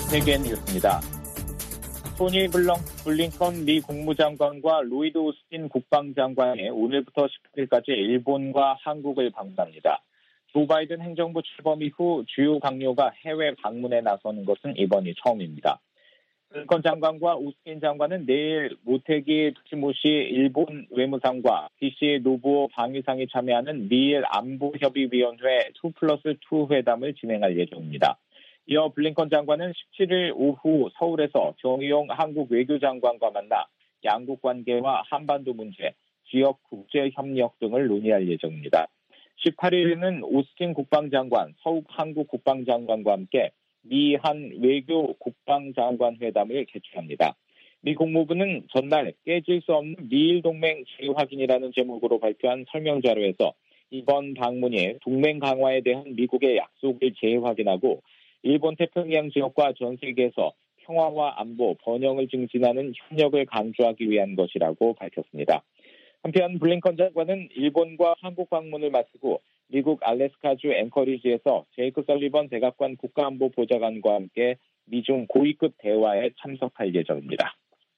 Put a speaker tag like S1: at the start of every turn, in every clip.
S1: 세계 뉴스입니다. 토니 블링컨 미 국무장관과 로이드 오스틴 국방장관이 오늘부터 18일까지 일본과 한국을 방문합니다. 조 바이든 행정부 출범 이후 주요 강요가 해외 방문에 나서는 것은 이번이 처음입니다. 블링컨 장관과 오스틴 장관은 내일 모테기 토시모시 일본 외무상과 기시 노부오 방위상이 참여하는 미일 안보협의위원회 2+2 회담을 진행할 예정입니다. 이어 블링컨 장관은 17일 오후 서울에서 정의용 한국 외교장관과 만나 양국 관계와 한반도 문제, 지역 국제협력 등을 논의할 예정입니다. 18일에는 오스틴 국방장관, 서욱 한국 국방장관과 함께 미한 외교 국방장관 회담을 개최합니다. 미 국무부는 전날 깨질 수 없는 미일 동맹 재확인이라는 제목으로 발표한 설명자료에서 이번 방문이 동맹 강화에 대한 미국의 약속을 재확인하고 일본 태평양 지역과 전 세계에서 평화와 안보, 번영을 증진하는 협력을 강조하기 위한 것이라고 밝혔습니다. 한편 블링컨 장관은 일본과 한국 방문을 마치고 미국 알래스카주 앵커리지에서 제이크 설리번 백악관 국가안보보좌관과 함께 미중 고위급 대화에 참석할 예정입니다.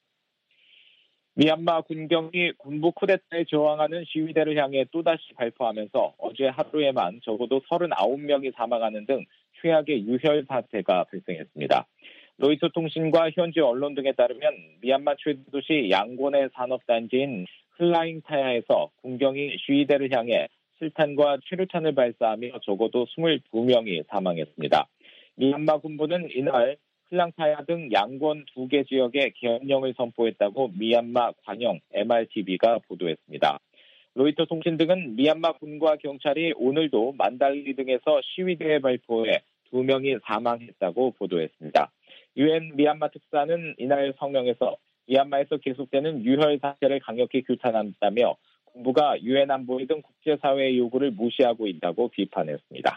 S1: 미얀마 군경이 군부 쿠데타에 저항하는 시위대를 향해 또다시 발포하면서 어제 하루에만 적어도 39명이 사망하는 등 최악의 유혈 사태가 발생했습니다. 로이터 통신과 현지 언론 등에 따르면 미얀마 최대 도시 양곤의 산업단지인 흘라잉타야에서 군경이 시위대를 향해 실탄과 최루탄을 발사하며 적어도 22명이 사망했습니다. 미얀마 군부는 이날 흘랑타야 등 양곤 2개 지역에 계엄령을 선포했다고 미얀마 관영 MRTV가 보도했습니다. 로이터 통신 등은 미얀마 군과 경찰이 오늘도 만달리 등에서 시위대의 발포에 2명이 사망했다고 보도했습니다. UN 미얀마 특사는 이날 성명에서 미얀마에서 계속되는 유혈 사태를 강력히 규탄한다며 군부가 UN 안보리 등 국제사회의 요구를 무시하고 있다고 비판했습니다.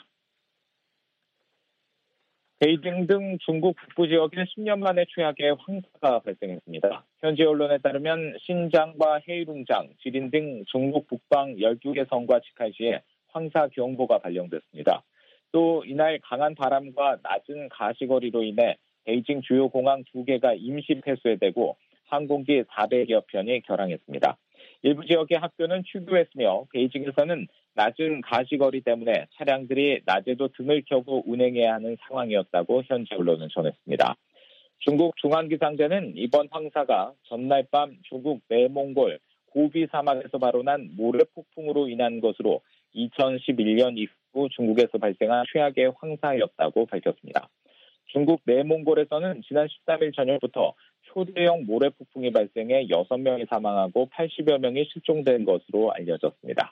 S1: 베이징 등 중국 북부 지역에 10년 만에 최악의 황사가 발생했습니다. 현지 언론에 따르면 신장과 헤이룽장, 지린 등 중국 북방 12개 성과 직할시에 황사 경보가 발령됐습니다. 또 이날 강한 바람과 낮은 가시거리로 인해 베이징 주요 공항 2개가 임시 폐쇄되고 항공기 400여 편이 결항했습니다. 일부 지역의 학교는 휴교했으며 베이징에서는 낮은 가시거리 때문에 차량들이 낮에도 등을 켜고 운행해야 하는 상황이었다고 현지 언론은 전했습니다. 중국 중앙기상대는 이번 황사가 전날 밤 중국 내몽골 고비 사막에서 발원한 모래폭풍으로 인한 것으로 2011년 이후 중국에서 발생한 최악의 황사였다고 밝혔습니다. 중국 내몽골에서는 지난 13일 저녁부터 초대형 모래폭풍이 발생해 6명이 사망하고 80여 명이 실종된 것으로 알려졌습니다.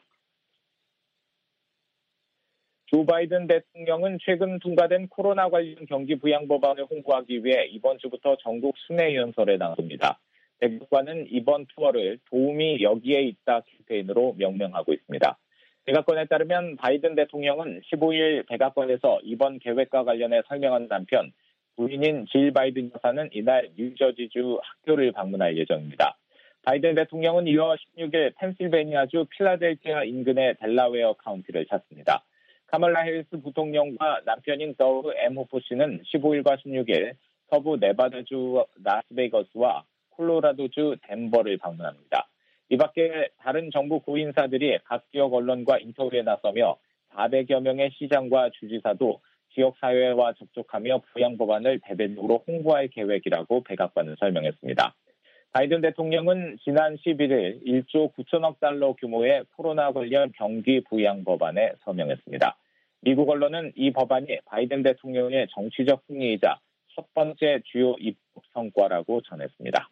S1: 조 바이든 대통령은 최근 통과된 코로나 관련 경기 부양 법안을 홍보하기 위해 이번 주부터 전국 순회 연설에 나섭니다. 백악관은 이번 투어를 도움이 여기에 있다 캠페인으로 명명하고 있습니다. 백악관에 따르면 바이든 대통령은 15일 백악관에서 이번 계획과 관련해 설명한 한편 부인인 질 바이든 여사는 이날 뉴저지주 학교를 방문할 예정입니다. 바이든 대통령은 이어 16일 펜실베니아주 필라델피아 인근의 델라웨어 카운티를 찾습니다. 카멀라 해리스 부통령과 남편인 더우 M. 호프 씨는 15일과 16일 서부 네바다주 라스베이거스와 콜로라도주 덴버를 방문합니다. 이 밖에 다른 정부 고인사들이 각 지역 언론과 인터뷰에 나서며 400여 명의 시장과 주지사도 지역사회와 접촉하며 부양 법안을 대대적으로 홍보할 계획이라고 백악관은 설명했습니다. 바이든 대통령은 지난 11일 1조 9천억 달러 규모의 코로나 관련 경기 부양 법안에 서명했습니다. 미국 언론은 이 법안이 바이든 대통령의 정치적 승리이자 첫 번째 주요 입법 성과라고 전했습니다.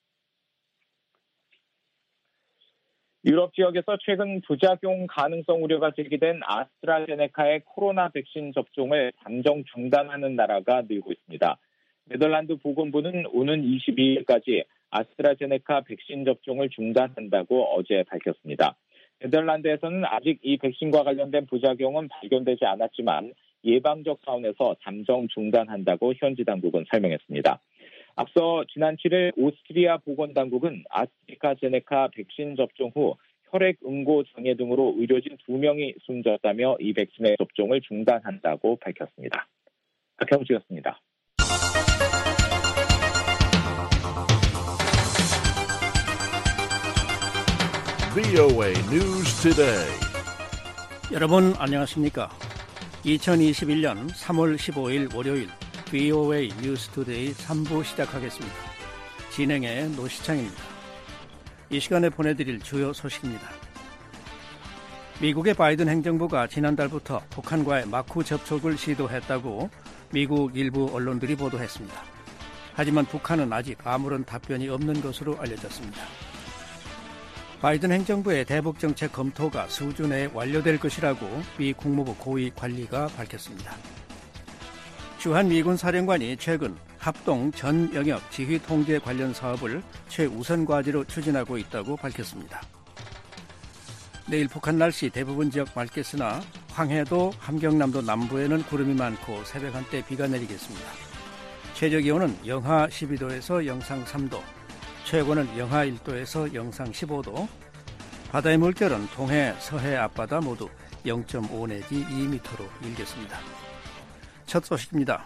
S1: 유럽 지역에서 최근 부작용 가능성 우려가 제기된 아스트라제네카의 코로나 백신 접종을 잠정 중단하는 나라가 늘고 있습니다. 네덜란드 보건부는 오는 22일까지 아스트라제네카 백신 접종을 중단한다고 어제 밝혔습니다. 네덜란드에서는 아직 이 백신과 관련된 부작용은 발견되지 않았지만 예방적 차원에서 잠정 중단한다고 현지 당국은 설명했습니다. 앞서 지난 7일 오스트리아 보건당국은 아스트라제네카 백신 접종 후 혈액 응고 장애 등으로 의료진 2명이 숨졌다며 이 백신의 접종을 중단한다고 밝혔습니다. 박형주였습니다.
S2: VOA News Today.
S3: 여러분 안녕하십니까? 2021년 3월 15일 월요일 VOA News Today 3부 시작하겠습니다. 진행의 노시창입니다. 이 시간에 보내드릴 주요 소식입니다. 미국의 바이든 행정부가 지난달부터 북한과의 마쿠 접촉을 시도했다고 미국 일부 언론들이 보도했습니다. 하지만 북한은 아직 아무런 답변이 없는 것으로 알려졌습니다. 바이든 행정부의 대북 정책 검토가 수주 내에 완료될 것이라고 미 국무부 고위 관리가 밝혔습니다. 주한 미군 사령관이 최근 합동 전 영역 지휘 통제 관련 사업을 최우선 과제로 추진하고 있다고 밝혔습니다. 내일 북한 날씨 대부분 지역 맑겠으나 황해도, 함경남도 남부에는 구름이 많고 새벽 한때 비가 내리겠습니다. 최저 기온은 영하 12도에서 영상 3도, 최고는 영하 1도에서 영상 15도, 바다의 물결은 동해, 서해 앞바다 모두 0.5 내지 2m로 일겠습니다. 첫 소식입니다.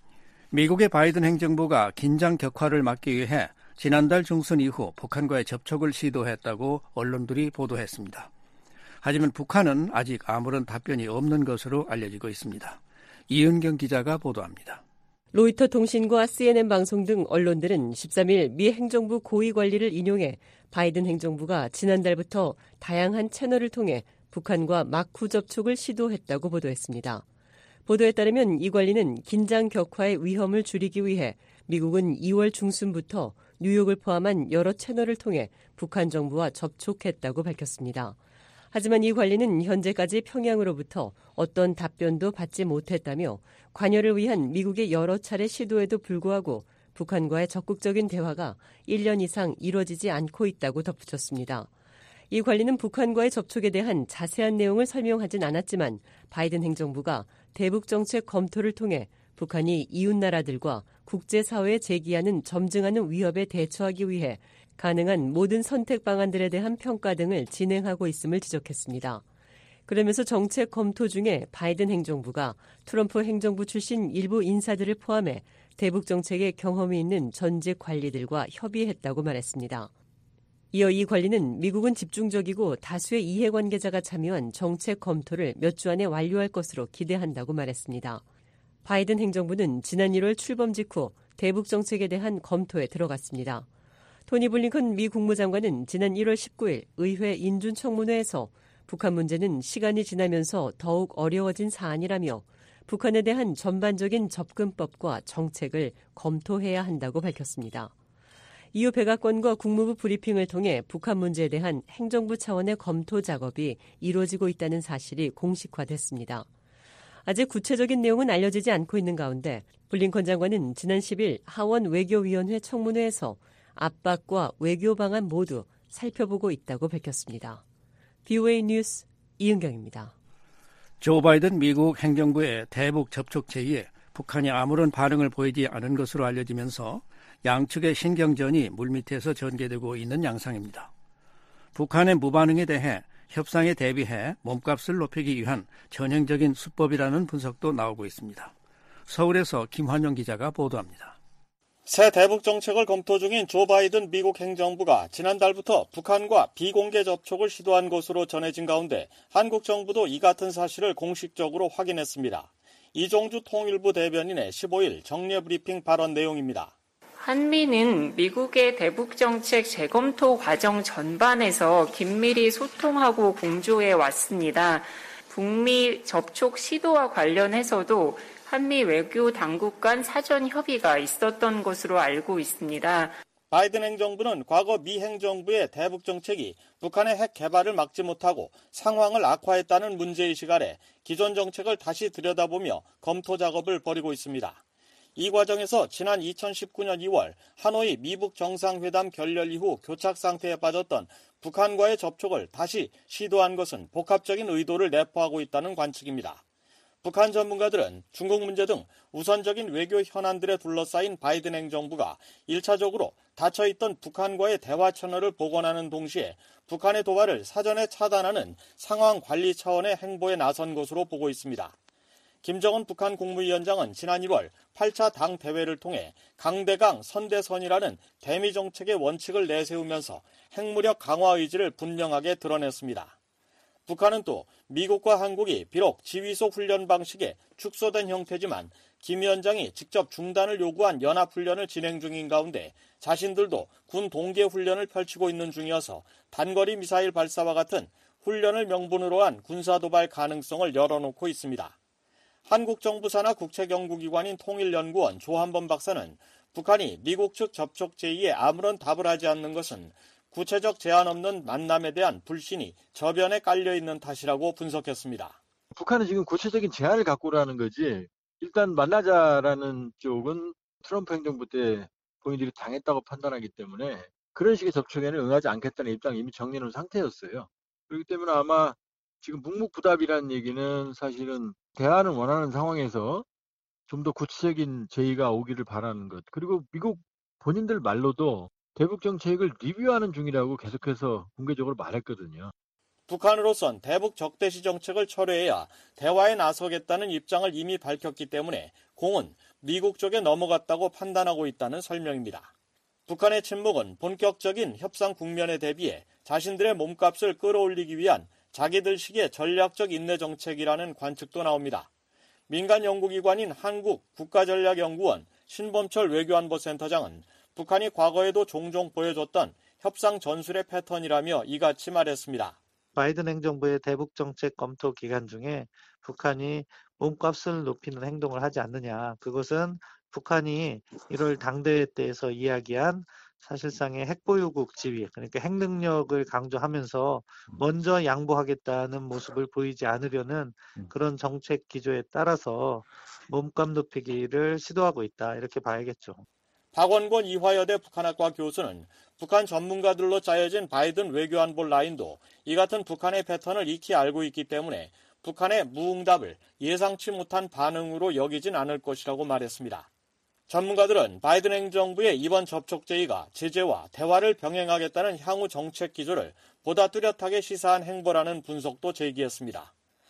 S3: 미국의 바이든 행정부가 긴장 격화를 막기 위해 지난달 중순 이후 북한과의 접촉을 시도했다고 언론들이 보도했습니다. 하지만 북한은 아직 아무런 답변이 없는 것으로 알려지고 있습니다. 이은경 기자가 보도합니다.
S4: 로이터 통신과 CNN 방송 등 언론들은 13일 미 행정부 고위 관리를 인용해 바이든 행정부가 지난달부터 다양한 채널을 통해 북한과 마쿠 접촉을 시도했다고 보도했습니다. 보도에 따르면 이 관리는 긴장 격화의 위험을 줄이기 위해 미국은 2월 중순부터 뉴욕을 포함한 여러 채널을 통해 북한 정부와 접촉했다고 밝혔습니다. 하지만 이 관리는 현재까지 평양으로부터 어떤 답변도 받지 못했다며 관여를 위한 미국의 여러 차례 시도에도 불구하고 북한과의 적극적인 대화가 1년 이상 이뤄지지 않고 있다고 덧붙였습니다. 이 관리는 북한과의 접촉에 대한 자세한 내용을 설명하진 않았지만 바이든 행정부가 대북 정책 검토를 통해 북한이 이웃나라들과 국제사회에 제기하는 점증하는 위협에 대처하기 위해 가능한 모든 선택 방안들에 대한 평가 등을 진행하고 있음을 지적했습니다. 그러면서 정책 검토 중에 바이든 행정부가 트럼프 행정부 출신 일부 인사들을 포함해 대북 정책에 경험이 있는 전직 관리들과 협의했다고 말했습니다. 이어 이 관리는 미국은 집중적이고 다수의 이해관계자가 참여한 정책 검토를 몇 주 안에 완료할 것으로 기대한다고 말했습니다. 바이든 행정부는 지난 1월 출범 직후 대북 정책에 대한 검토에 들어갔습니다. 토니 블링컨 미 국무장관은 지난 1월 19일 의회 인준청문회에서 북한 문제는 시간이 지나면서 더욱 어려워진 사안이라며 북한에 대한 전반적인 접근법과 정책을 검토해야 한다고 밝혔습니다. 이후 백악관과 국무부 브리핑을 통해 북한 문제에 대한 행정부 차원의 검토 작업이 이루어지고 있다는 사실이 공식화됐습니다. 아직 구체적인 내용은 알려지지 않고 있는 가운데 블링컨 장관은 지난 10일 하원 외교위원회 청문회에서 압박과 외교 방안 모두 살펴보고 있다고 밝혔습니다. VOA 뉴스 이은경입니다.
S3: 조 바이든 미국 행정부의 대북 접촉 제의에 북한이 아무런 반응을 보이지 않은 것으로 알려지면서 양측의 신경전이 물밑에서 전개되고 있는 양상입니다. 북한의 무반응에 대해 협상에 대비해 몸값을 높이기 위한 전형적인 수법이라는 분석도 나오고 있습니다. 서울에서 김환영 기자가 보도합니다.
S5: 새 대북 정책을 검토 중인 조 바이든 미국 행정부가 지난달부터 북한과 비공개 접촉을 시도한 것으로 전해진 가운데 한국 정부도 이 같은 사실을 공식적으로 확인했습니다. 이종주 통일부 대변인의 15일 정례 브리핑 발언 내용입니다.
S6: 한미는 미국의 대북 정책 재검토 과정 전반에서 긴밀히 소통하고 공조해 왔습니다. 북미 접촉 시도와 관련해서도 한미 외교 당국 간 사전 협의가 있었던 것으로 알고 있습니다.
S5: 바이든 행정부는 과거 미 행정부의 대북 정책이 북한의 핵 개발을 막지 못하고 상황을 악화했다는 문제의식 아래 기존 정책을 다시 들여다보며 검토 작업을 벌이고 있습니다. 이 과정에서 지난 2019년 2월 하노이 미북 정상회담 결렬 이후 교착 상태에 빠졌던 북한과의 접촉을 다시 시도한 것은 복합적인 의도를 내포하고 있다는 관측입니다. 북한 전문가들은 중국 문제 등 우선적인 외교 현안들에 둘러싸인 바이든 행정부가 1차적으로 닫혀있던 북한과의 대화 채널을 복원하는 동시에 북한의 도발을 사전에 차단하는 상황 관리 차원의 행보에 나선 것으로 보고 있습니다. 김정은 북한 국무위원장은 지난 1월 8차 당 대회를 통해 강대강 선대선이라는 대미 정책의 원칙을 내세우면서 핵무력 강화 의지를 분명하게 드러냈습니다. 북한은 또 미국과 한국이 비록 지휘소 훈련 방식에 축소된 형태지만 김 위원장이 직접 중단을 요구한 연합훈련을 진행 중인 가운데 자신들도 군 동계 훈련을 펼치고 있는 중이어서 단거리 미사일 발사와 같은 훈련을 명분으로 한 군사도발 가능성을 열어놓고 있습니다. 한국 정부 산하 국책연구기관인 통일연구원 조한범 박사는 북한이 미국 측 접촉 제의에 아무런 답을 하지 않는 것은 구체적 제한 없는 만남에 대한 불신이 저변에 깔려있는 탓이라고 분석했습니다.
S7: 북한은 지금 구체적인 제안을 갖고 오라는 거지, 일단 만나자라는 쪽은 트럼프 행정부 때 본인들이 당했다고 판단하기 때문에 그런 식의 접촉에는 응하지 않겠다는 입장을 이미 정리해놓은 상태였어요. 그렇기 때문에 아마 지금 묵묵부답이라는 얘기는 사실은 대안을 원하는 상황에서 좀 더 구체적인 제의가 오기를 바라는 것. 그리고 미국 본인들 말로도 대북 정책을 리뷰하는 중이라고 계속해서 공개적으로 말했거든요.
S5: 북한으로선 대북 적대시 정책을 철회해야 대화에 나서겠다는 입장을 이미 밝혔기 때문에 공은 미국 쪽에 넘어갔다고 판단하고 있다는 설명입니다. 북한의 침묵은 본격적인 협상 국면에 대비해 자신들의 몸값을 끌어올리기 위한 자기들식의 전략적 인내 정책이라는 관측도 나옵니다. 민간 연구기관인 한국국가전략연구원 신범철 외교안보센터장은 북한이 과거에도 종종 보여줬던 협상 전술의 패턴이라며 이같이 말했습니다.
S8: 바이든 행정부의 대북 정책 검토 기간 중에 북한이 몸값을 높이는 행동을 하지 않느냐. 그것은 북한이 1월 당대회 때에서 이야기한 사실상의 핵보유국 지위, 그러니까 핵 능력을 강조하면서 먼저 양보하겠다는 모습을 보이지 않으려는 그런 정책 기조에 따라서 몸값 높이기를 시도하고 있다. 이렇게 봐야겠죠.
S5: 박원곤 이화여대 북한학과 교수는 북한 전문가들로 짜여진 바이든 외교안보 라인도 이 같은 북한의 패턴을 익히 알고 있기 때문에 북한의 무응답을 예상치 못한 반응으로 여기진 않을 것이라고 말했습니다. 전문가들은 바이든 행정부의 이번 접촉 제의가 제재와 대화를 병행하겠다는 향후 정책 기조를 보다 뚜렷하게 시사한 행보라는 분석도 제기했습니다.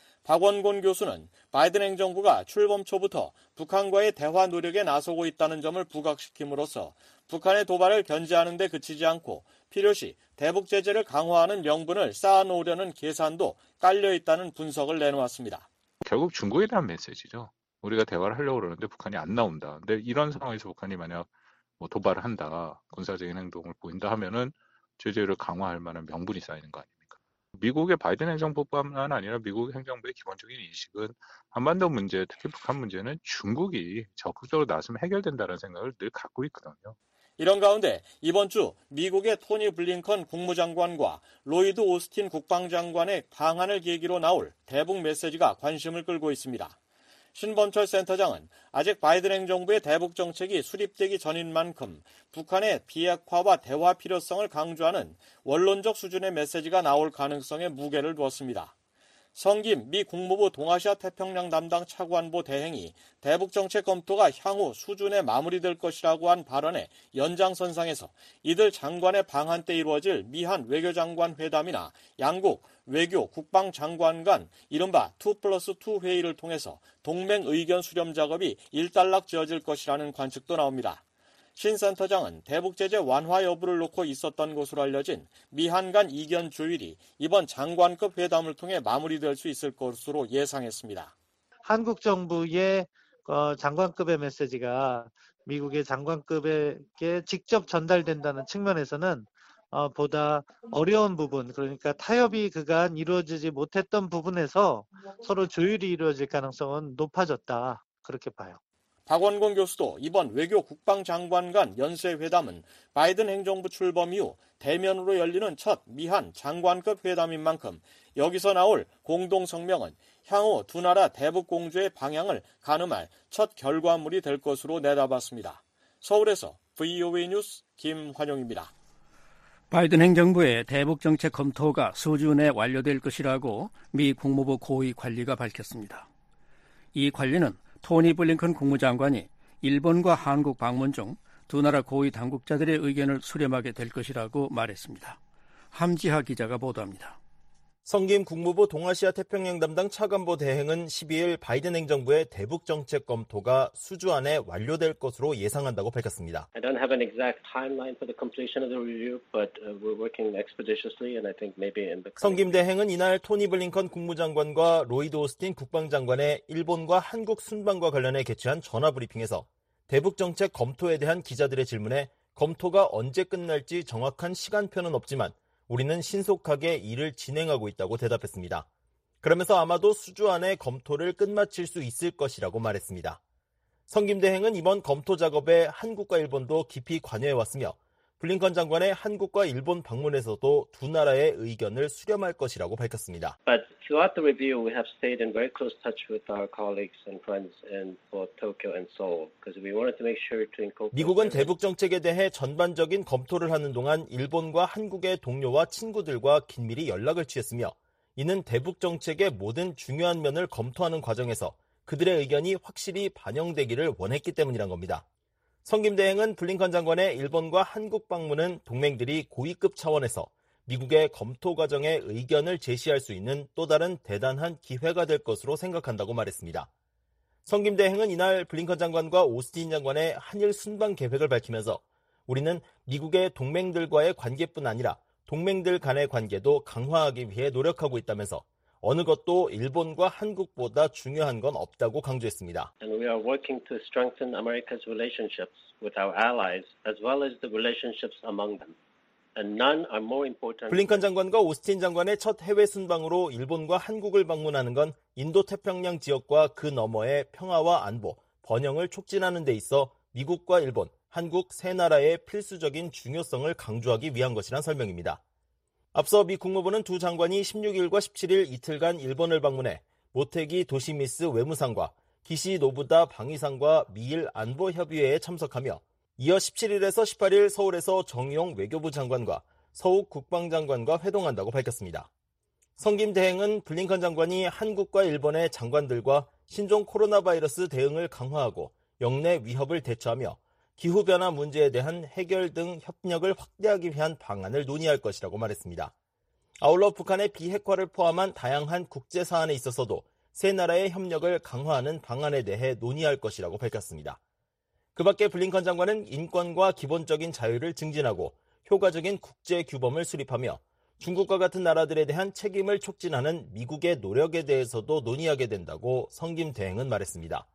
S5: 박원곤 교수는 바이든 행정부가 출범 초부터 북한과의 대화 노력에 나서고 있다는 점을 부각시킴으로써 북한의 도발을 견제하는 데 그치지 않고 필요시 대북 제재를 강화하는 명분을 쌓아놓으려는 계산도 깔려있다는 분석을 내놓았습니다.
S9: 결국 중국이라는 메시지죠. 우리가 대화를 하려고 그러는데 북한이 안 나온다. 근데 이런 상황에서 북한이 만약 도발을 한다, 군사적인 행동을 보인다 하면은 제재를 강화할 만한 명분이 쌓이는 거 아닙니까? 미국의 바이든 행정부뿐만 아니라 미국 행정부의 기본적인 인식은 한반도 문제, 특히 북한 문제는 중국이 적극적으로 나서면 해결된다는 생각을 늘 갖고 있거든요.
S5: 이런 가운데 이번 주 미국의 토니 블링컨 국무장관과 로이드 오스틴 국방장관의 방한을 계기로 나올 대북 메시지가 관심을 끌고 있습니다. 신범철 센터장은 아직 바이든 행정부의 대북 정책이 수립되기 전인 만큼 북한의 비핵화와 대화 필요성을 강조하는 원론적 수준의 메시지가 나올 가능성에 무게를 두었습니다. 성김 미 국무부 동아시아 태평양 담당 차관보 대행이 대북 정책 검토가 향후 수준에 마무리될 것이라고 한 발언의 연장선상에서 이들 장관의 방한 때 이루어질 미한 외교장관 회담이나 양국 외교 국방장관 간 이른바 2+2 회의를 통해서 동맹 의견 수렴 작업이 일단락 지어질 것이라는 관측도 나옵니다. 신 센터장은 대북 제재 완화 여부를 놓고 있었던 것으로 알려진 미한 간 이견 조율이 이번 장관급 회담을 통해 마무리될 수 있을 것으로 예상했습니다.
S8: 한국 정부의 장관급의 메시지가 미국의 장관급에게 직접 전달된다는 측면에서는 보다 어려운 부분, 그러니까 타협이 그간 이루어지지 못했던 부분에서 서로 조율이 이루어질 가능성은 높아졌다. 그렇게 봐요.
S5: 박원곤 교수도 이번 외교 국방장관 간 연쇄회담은 바이든 행정부 출범 이후 대면으로 열리는 첫 미한 장관급 회담인 만큼 여기서 나올 공동성명은 향후 두 나라 대북 공조의 방향을 가늠할 첫 결과물이 될 것으로 내다봤습니다. 서울에서 VOA 뉴스 김환용입니다.
S3: 바이든 행정부의 대북 정책 검토가 수주 내 완료될 것이라고 미 국무부 고위 관리가 밝혔습니다. 이 관리는 토니 블링컨 국무장관이 일본과 한국 방문 중 두 나라 고위 당국자들의 의견을 수렴하게 될 것이라고 말했습니다. 함지하 기자가 보도합니다.
S5: 성김 국무부 동아시아 태평양 담당 차관보 대행은 12일 바이든 행정부의 대북 정책 검토가 수주 안에 완료될 것으로 예상한다고 밝혔습니다.
S10: I don't have an exact timeline for the completion of the review, but we're working expeditiously and I think maybe in the
S5: 성김 대행은 이날 토니 블링컨 국무장관과 로이드 오스틴 국방장관의 일본과 한국 순방과 관련해 개최한 전화 브리핑에서 대북 정책 검토에 대한 기자들의 질문에 검토가 언제 끝날지 정확한 시간표는 없지만 우리는 신속하게 일을 진행하고 있다고 대답했습니다. 그러면서 아마도 수주 안에 검토를 끝마칠 수 있을 것이라고 말했습니다. 성김 대행은 이번 검토 작업에 한국과 일본도 깊이 관여해왔으며 블링컨 장관의 한국과 일본 방문에서도 두 나라의 의견을 수렴할 것이라고 밝혔습니다.
S10: But throughout the review, we have stayed in very close touch with our colleagues and friends in both Tokyo and Seoul, because we wanted to make sure to incorporate.
S5: 미국은 대북 정책에 대해 전반적인 검토를 하는 동안 일본과 한국의 동료와 친구들과 긴밀히 연락을 취했으며 이는 대북 정책의 모든 중요한 면을 검토하는 과정에서 그들의 의견이 확실히 반영되기를 원했기 때문이란 겁니다. 성김 대행은 블링컨 장관의 일본과 한국 방문은 동맹들이 고위급 차원에서 미국의 검토 과정에 의견을 제시할 수 있는 또 다른 대단한 기회가 될 것으로 생각한다고 말했습니다. 성김 대행은 이날 블링컨 장관과 오스틴 장관의 한일 순방 계획을 밝히면서 우리는 미국의 동맹들과의 관계뿐 아니라 동맹들 간의 관계도 강화하기 위해 노력하고 있다면서 어느 것도 일본과 한국보다 중요한 건 없다고 강조했습니다.
S10: And we are working to strengthen America's relationships with our allies as well as the relationships among them. And none are more important.
S5: 블링컨 장관과 오스틴 장관의 첫 해외 순방으로 일본과 한국을 방문하는 건 인도태평양 지역과 그 너머의 평화와 안보, 번영을 촉진하는 데 있어 미국과 일본, 한국 세 나라의 필수적인 중요성을 강조하기 위한 것이란 설명입니다. 앞서 미 국무부는 두 장관이 16일과 17일 이틀간 일본을 방문해 모테기 도시미스 외무상과 기시 노부다 방위상과 미일 안보협의회에 참석하며 이어 17일에서 18일 서울에서 정의용 외교부 장관과 서욱 국방장관과 회동한다고 밝혔습니다. 성김 대행은 블링컨 장관이 한국과 일본의 장관들과 신종 코로나 바이러스 대응을 강화하고 역내 위협을 대처하며 기후변화 문제에 대한 해결 등 협력을 확대하기 위한 방안을 논의할 것이라고 말했습니다. 아울러 북한의 비핵화를 포함한 다양한 국제 사안에 있어서도 세 나라의 협력을 강화하는 방안에 대해 논의할 것이라고 밝혔습니다. 그 밖에 블링컨 장관은 인권과 기본적인 자유를 증진하고 효과적인 국제 규범을 수립하며 중국과 같은 나라들에 대한 책임을 촉진하는 미국의 노력에 대해서도 논의하게 된다고 성김 대행은 말했습니다.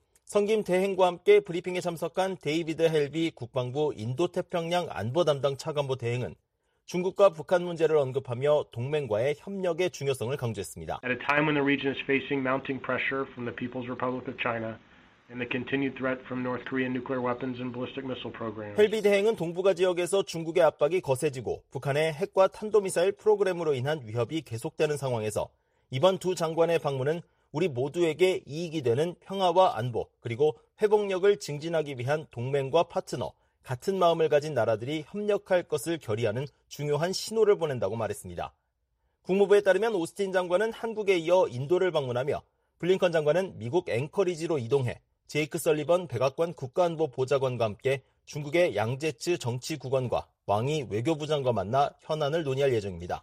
S5: 성김 대행과 함께 브리핑에 참석한 데이비드 헬비 국방부 인도태평양 안보 담당 차관보 대행은 중국과 북한 문제를 언급하며 동맹과의 협력의 중요성을 강조했습니다.
S11: At a time when the region is facing mounting pressure from the People's Republic of China and the continued threat from North Korean nuclear weapons and ballistic missile programs.
S5: 헬비 대행은 동북아 지역에서 중국의 압박이 거세지고 북한의 핵과 탄도미사일 프로그램으로 인한 위협이 계속되는 상황에서 이번 두 장관의 방문은 우리 모두에게 이익이 되는 평화와 안보 그리고 회복력을 증진하기 위한 동맹과 파트너, 같은 마음을 가진 나라들이 협력할 것을 결의하는 중요한 신호를 보낸다고 말했습니다. 국무부에 따르면 오스틴 장관은 한국에 이어 인도를 방문하며 블링컨 장관은 미국 앵커리지로 이동해 제이크 설리번 백악관 국가안보 보좌관과 함께 중국의 양제츠 정치국원과 왕이 외교부 장과 만나 현안을 논의할 예정입니다.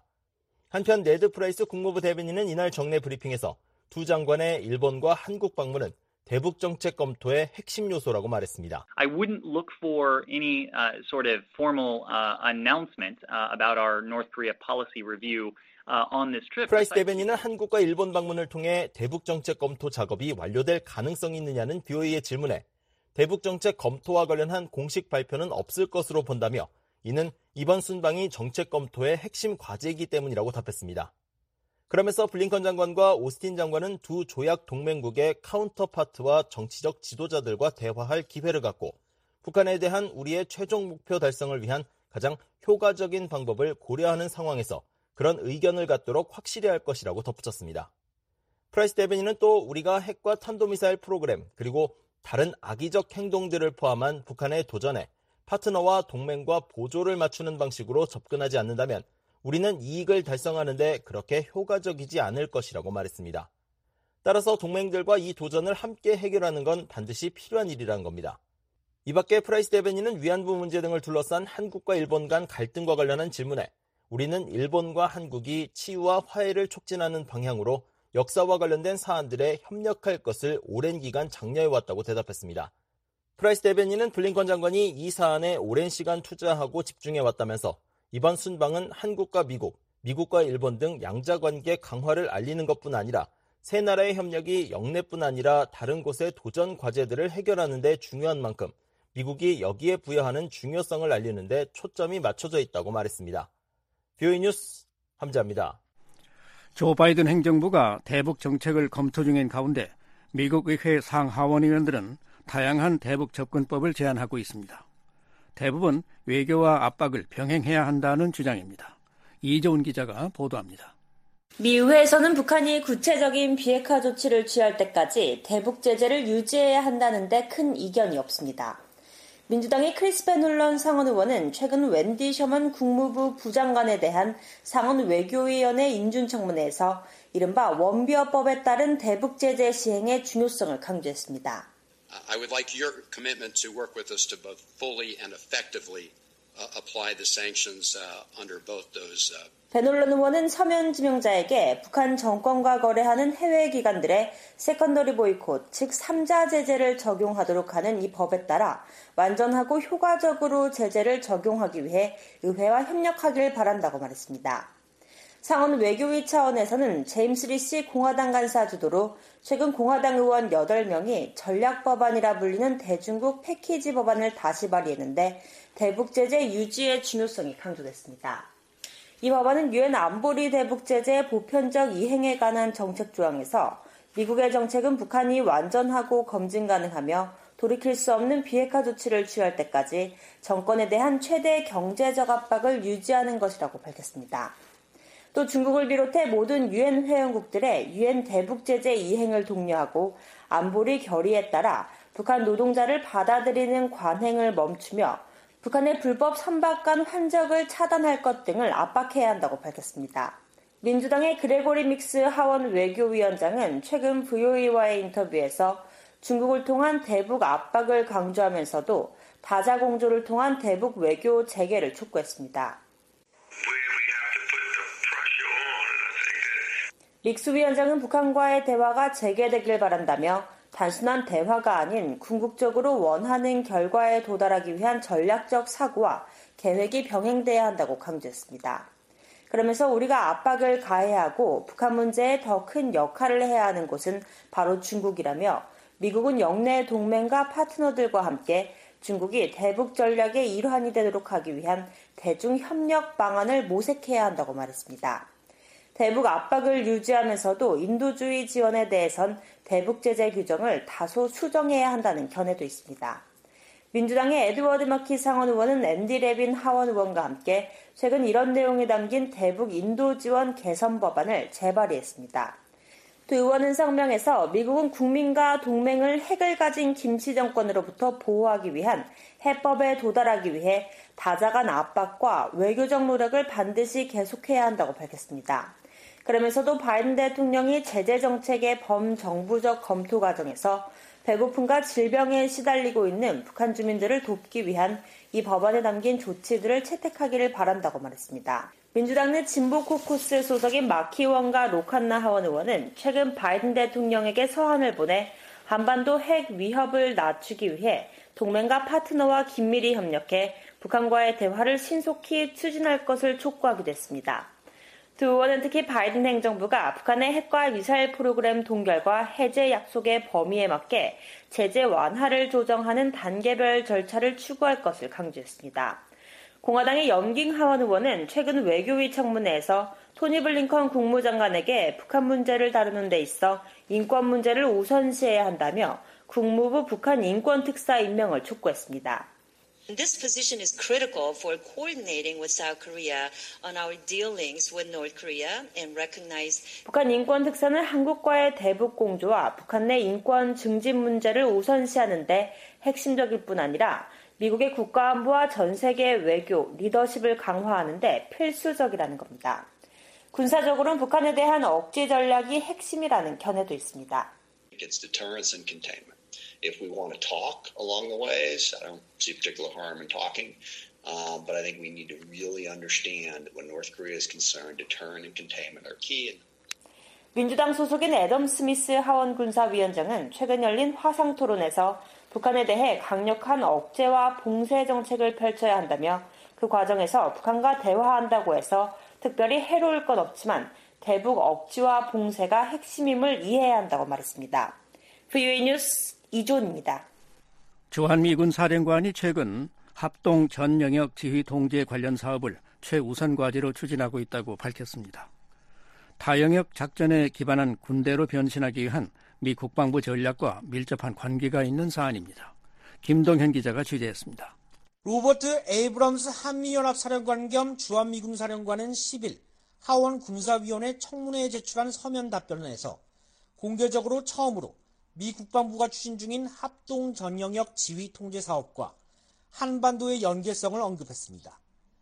S5: 한편 네드 프라이스 국무부 대변인은 이날 정례 브리핑에서 두 장관의 일본과 한국 방문은 대북 정책 검토의 핵심 요소라고 말했습니다.
S12: I wouldn't look for any sort of formal announcement about our North Korea policy review on this trip.
S5: 프라이스 대변인은 한국과 일본 방문을 통해 대북 정책 검토 작업이 완료될 가능성이 있느냐는 BOA의 질문에 대북 정책 검토와 관련한 공식 발표는 없을 것으로 본다며 이는 이번 순방이 정책 검토의 핵심 과제이기 때문이라고 답했습니다. 그러면서 블링컨 장관과 오스틴 장관은 두 조약 동맹국의 카운터파트와 정치적 지도자들과 대화할 기회를 갖고 북한에 대한 우리의 최종 목표 달성을 위한 가장 효과적인 방법을 고려하는 상황에서 그런 의견을 갖도록 확실히 할 것이라고 덧붙였습니다. 프라이스 대변인은 또 우리가 핵과 탄도미사일 프로그램 그리고 다른 악의적 행동들을 포함한 북한의 도전에 파트너와 동맹과 보조를 맞추는 방식으로 접근하지 않는다면 우리는 이익을 달성하는 데 그렇게 효과적이지 않을 것이라고 말했습니다. 따라서 동맹들과 이 도전을 함께 해결하는 건 반드시 필요한 일이라는 겁니다. 이 밖에 프라이스 대변인은 위안부 문제 등을 둘러싼 한국과 일본 간 갈등과 관련한 질문에
S13: 우리는 일본과 한국이 치유와 화해를 촉진하는 방향으로 역사와 관련된 사안들에 협력할 것을 오랜 기간 장려해왔다고 대답했습니다. 프라이스 대변인은 블링컨 장관이 이 사안에 오랜 시간 투자하고 집중해왔다면서 이번 순방은 한국과 미국, 미국과 일본 등 양자관계 강화를 알리는 것뿐 아니라 세 나라의 협력이 영내뿐 아니라 다른 곳의 도전 과제들을 해결하는 데 중요한 만큼 미국이 여기에 부여하는 중요성을 알리는 데 초점이 맞춰져 있다고 말했습니다. VOA 뉴스 함재합니다.
S3: 조 바이든 행정부가 대북 정책을 검토 중인 가운데 미국 의회 상하원 의원들은 다양한 대북 접근법을 제안하고 있습니다. 대부분 외교와 압박을 병행해야 한다는 주장입니다. 이조은 기자가 보도합니다.
S14: 미 의회에서는 북한이 구체적인 비핵화 조치를 취할 때까지 대북 제재를 유지해야 한다는 데 큰 이견이 없습니다. 민주당의 크리스페 놀런 상원 의원은 최근 웬디 셔먼 국무부 부장관에 대한 상원 외교위원회 인준 청문회에서 이른바 원비어법에 따른 대북 제재 시행의 중요성을 강조했습니다.
S15: I would like your commitment to work with us to both fully and effectively apply the sanctions under both those.
S14: 베놀런 의원은 서면 지명자에게 북한 정권과 거래하는 해외 기관들의 세컨더리 보이콧, 즉 3자 제재를 적용하도록 하는 이 법에 따라 완전하고 효과적으로 제재를 적용하기 위해 의회와 협력하길 바란다고 말했습니다. 상원 외교위 차원에서는 제임스 리시 공화당 간사 주도로 최근 공화당 의원 8명이 전략법안이라 불리는 대중국 패키지 법안을 다시 발의했는데 대북 제재 유지의 중요성이 강조됐습니다. 이 법안은 유엔 안보리 대북 제재의 보편적 이행에 관한 정책 조항에서 미국의 정책은 북한이 완전하고 검증 가능하며 돌이킬 수 없는 비핵화 조치를 취할 때까지 정권에 대한 최대 경제적 압박을 유지하는 것이라고 밝혔습니다. 또 중국을 비롯해 모든 유엔 회원국들의 유엔 대북 제재 이행을 독려하고 안보리 결의에 따라 북한 노동자를 받아들이는 관행을 멈추며 북한의 불법 선박간 환적을 차단할 것 등을 압박해야 한다고 밝혔습니다. 민주당의 그레고리 믹스 하원 외교위원장은 최근 VOA와의 인터뷰에서 중국을 통한 대북 압박을 강조하면서도 다자공조를 통한 대북 외교 재개를 촉구했습니다. 믹스 위원장은 북한과의 대화가 재개되길 바란다며 단순한 대화가 아닌 궁극적으로 원하는 결과에 도달하기 위한 전략적 사고와 계획이 병행돼야 한다고 강조했습니다. 그러면서 우리가 압박을 가해야 하고 북한 문제에 더 큰 역할을 해야 하는 곳은 바로 중국이라며 미국은 영내 동맹과 파트너들과 함께 중국이 대북 전략의 일환이 되도록 하기 위한 대중 협력 방안을 모색해야 한다고 말했습니다. 대북 압박을 유지하면서도 인도주의 지원에 대해선 대북 제재 규정을 다소 수정해야 한다는 견해도 있습니다. 민주당의 에드워드 마키 상원 의원은 앤디 레빈 하원 의원과 함께 최근 이런 내용이 담긴 대북 인도 지원 개선 법안을 재발의했습니다. 두 의원은 성명에서 미국은 국민과 동맹을 핵을 가진 김치 정권으로부터 보호하기 위한 해법에 도달하기 위해 다자간 압박과 외교적 노력을 반드시 계속해야 한다고 밝혔습니다. 그러면서도 바이든 대통령이 제재 정책의 범정부적 검토 과정에서 배고픔과 질병에 시달리고 있는 북한 주민들을 돕기 위한 이 법안에 담긴 조치들을 채택하기를 바란다고 말했습니다. 민주당 내 진보 코커스 소속인 마키 의원과 로칸나 하원 의원은 최근 바이든 대통령에게 서한을 보내 한반도 핵 위협을 낮추기 위해 동맹과 파트너와 긴밀히 협력해 북한과의 대화를 신속히 추진할 것을 촉구하기도 했습니다. 두 의원은 특히 바이든 행정부가 북한의 핵과 미사일 프로그램 동결과 해제 약속의 범위에 맞게 제재 완화를 조정하는 단계별 절차를 추구할 것을 강조했습니다. 공화당의 염깅 하원 의원은 최근 외교위 청문회에서 토니 블링컨 국무장관에게 북한 문제를 다루는 데 있어 인권 문제를 우선시해야 한다며 국무부 북한 인권특사 임명을 촉구했습니다.
S16: This position is critical for coordinating with South Korea on our dealings with North Korea and recognize.
S14: 북한 인권 특사는 한국과의 대북 공조와 북한 내 인권 증진 문제를 우선시하는 데 핵심적일 뿐 아니라 미국의 국가안보와 전 세계 외교, 리더십을 강화하는 데 필수적이라는 겁니다. 군사적으로는 북한에 대한 억제 전략이 핵심이라는 견해도 있습니다.
S15: It's deterrence and containment. If we want to talk along the ways, I don't see particular harm in talking. But I think we need to really understand that when North Korea is concerned, deterrent and containment are key.
S14: 민주당 소속인 애덤 스미스 하원 군사위원장은 최근 열린 화상 토론에서 북한에 대해 강력한 억제와 봉쇄 정책을 펼쳐야 한다며 그 과정에서 북한과 대화한다고 해서 특별히 해로울 건 없지만 대북 억지와 봉쇄가 핵심임을 이해해야 한다고 말했습니다. VOA 뉴스 이존입니다.
S3: 주한미군 사령관이 최근 합동 전 영역 지휘 통제 관련 사업을 최우선 과제로 추진하고 있다고 밝혔습니다. 다영역 작전에 기반한 군대로 변신하기 위한 미 국방부 전략과 밀접한 관계가 있는 사안입니다. 김동현 기자가 취재했습니다.
S17: 로버트 에이브럼스 한미연합사령관 겸 주한미군 사령관은 10일 하원 군사위원회 청문회에 제출한 서면 답변에서 공개적으로 처음으로 미 국방부가 추진 중인 합동 전영역 지휘 통제 사업과 한반도의 연계성을 언급했습니다.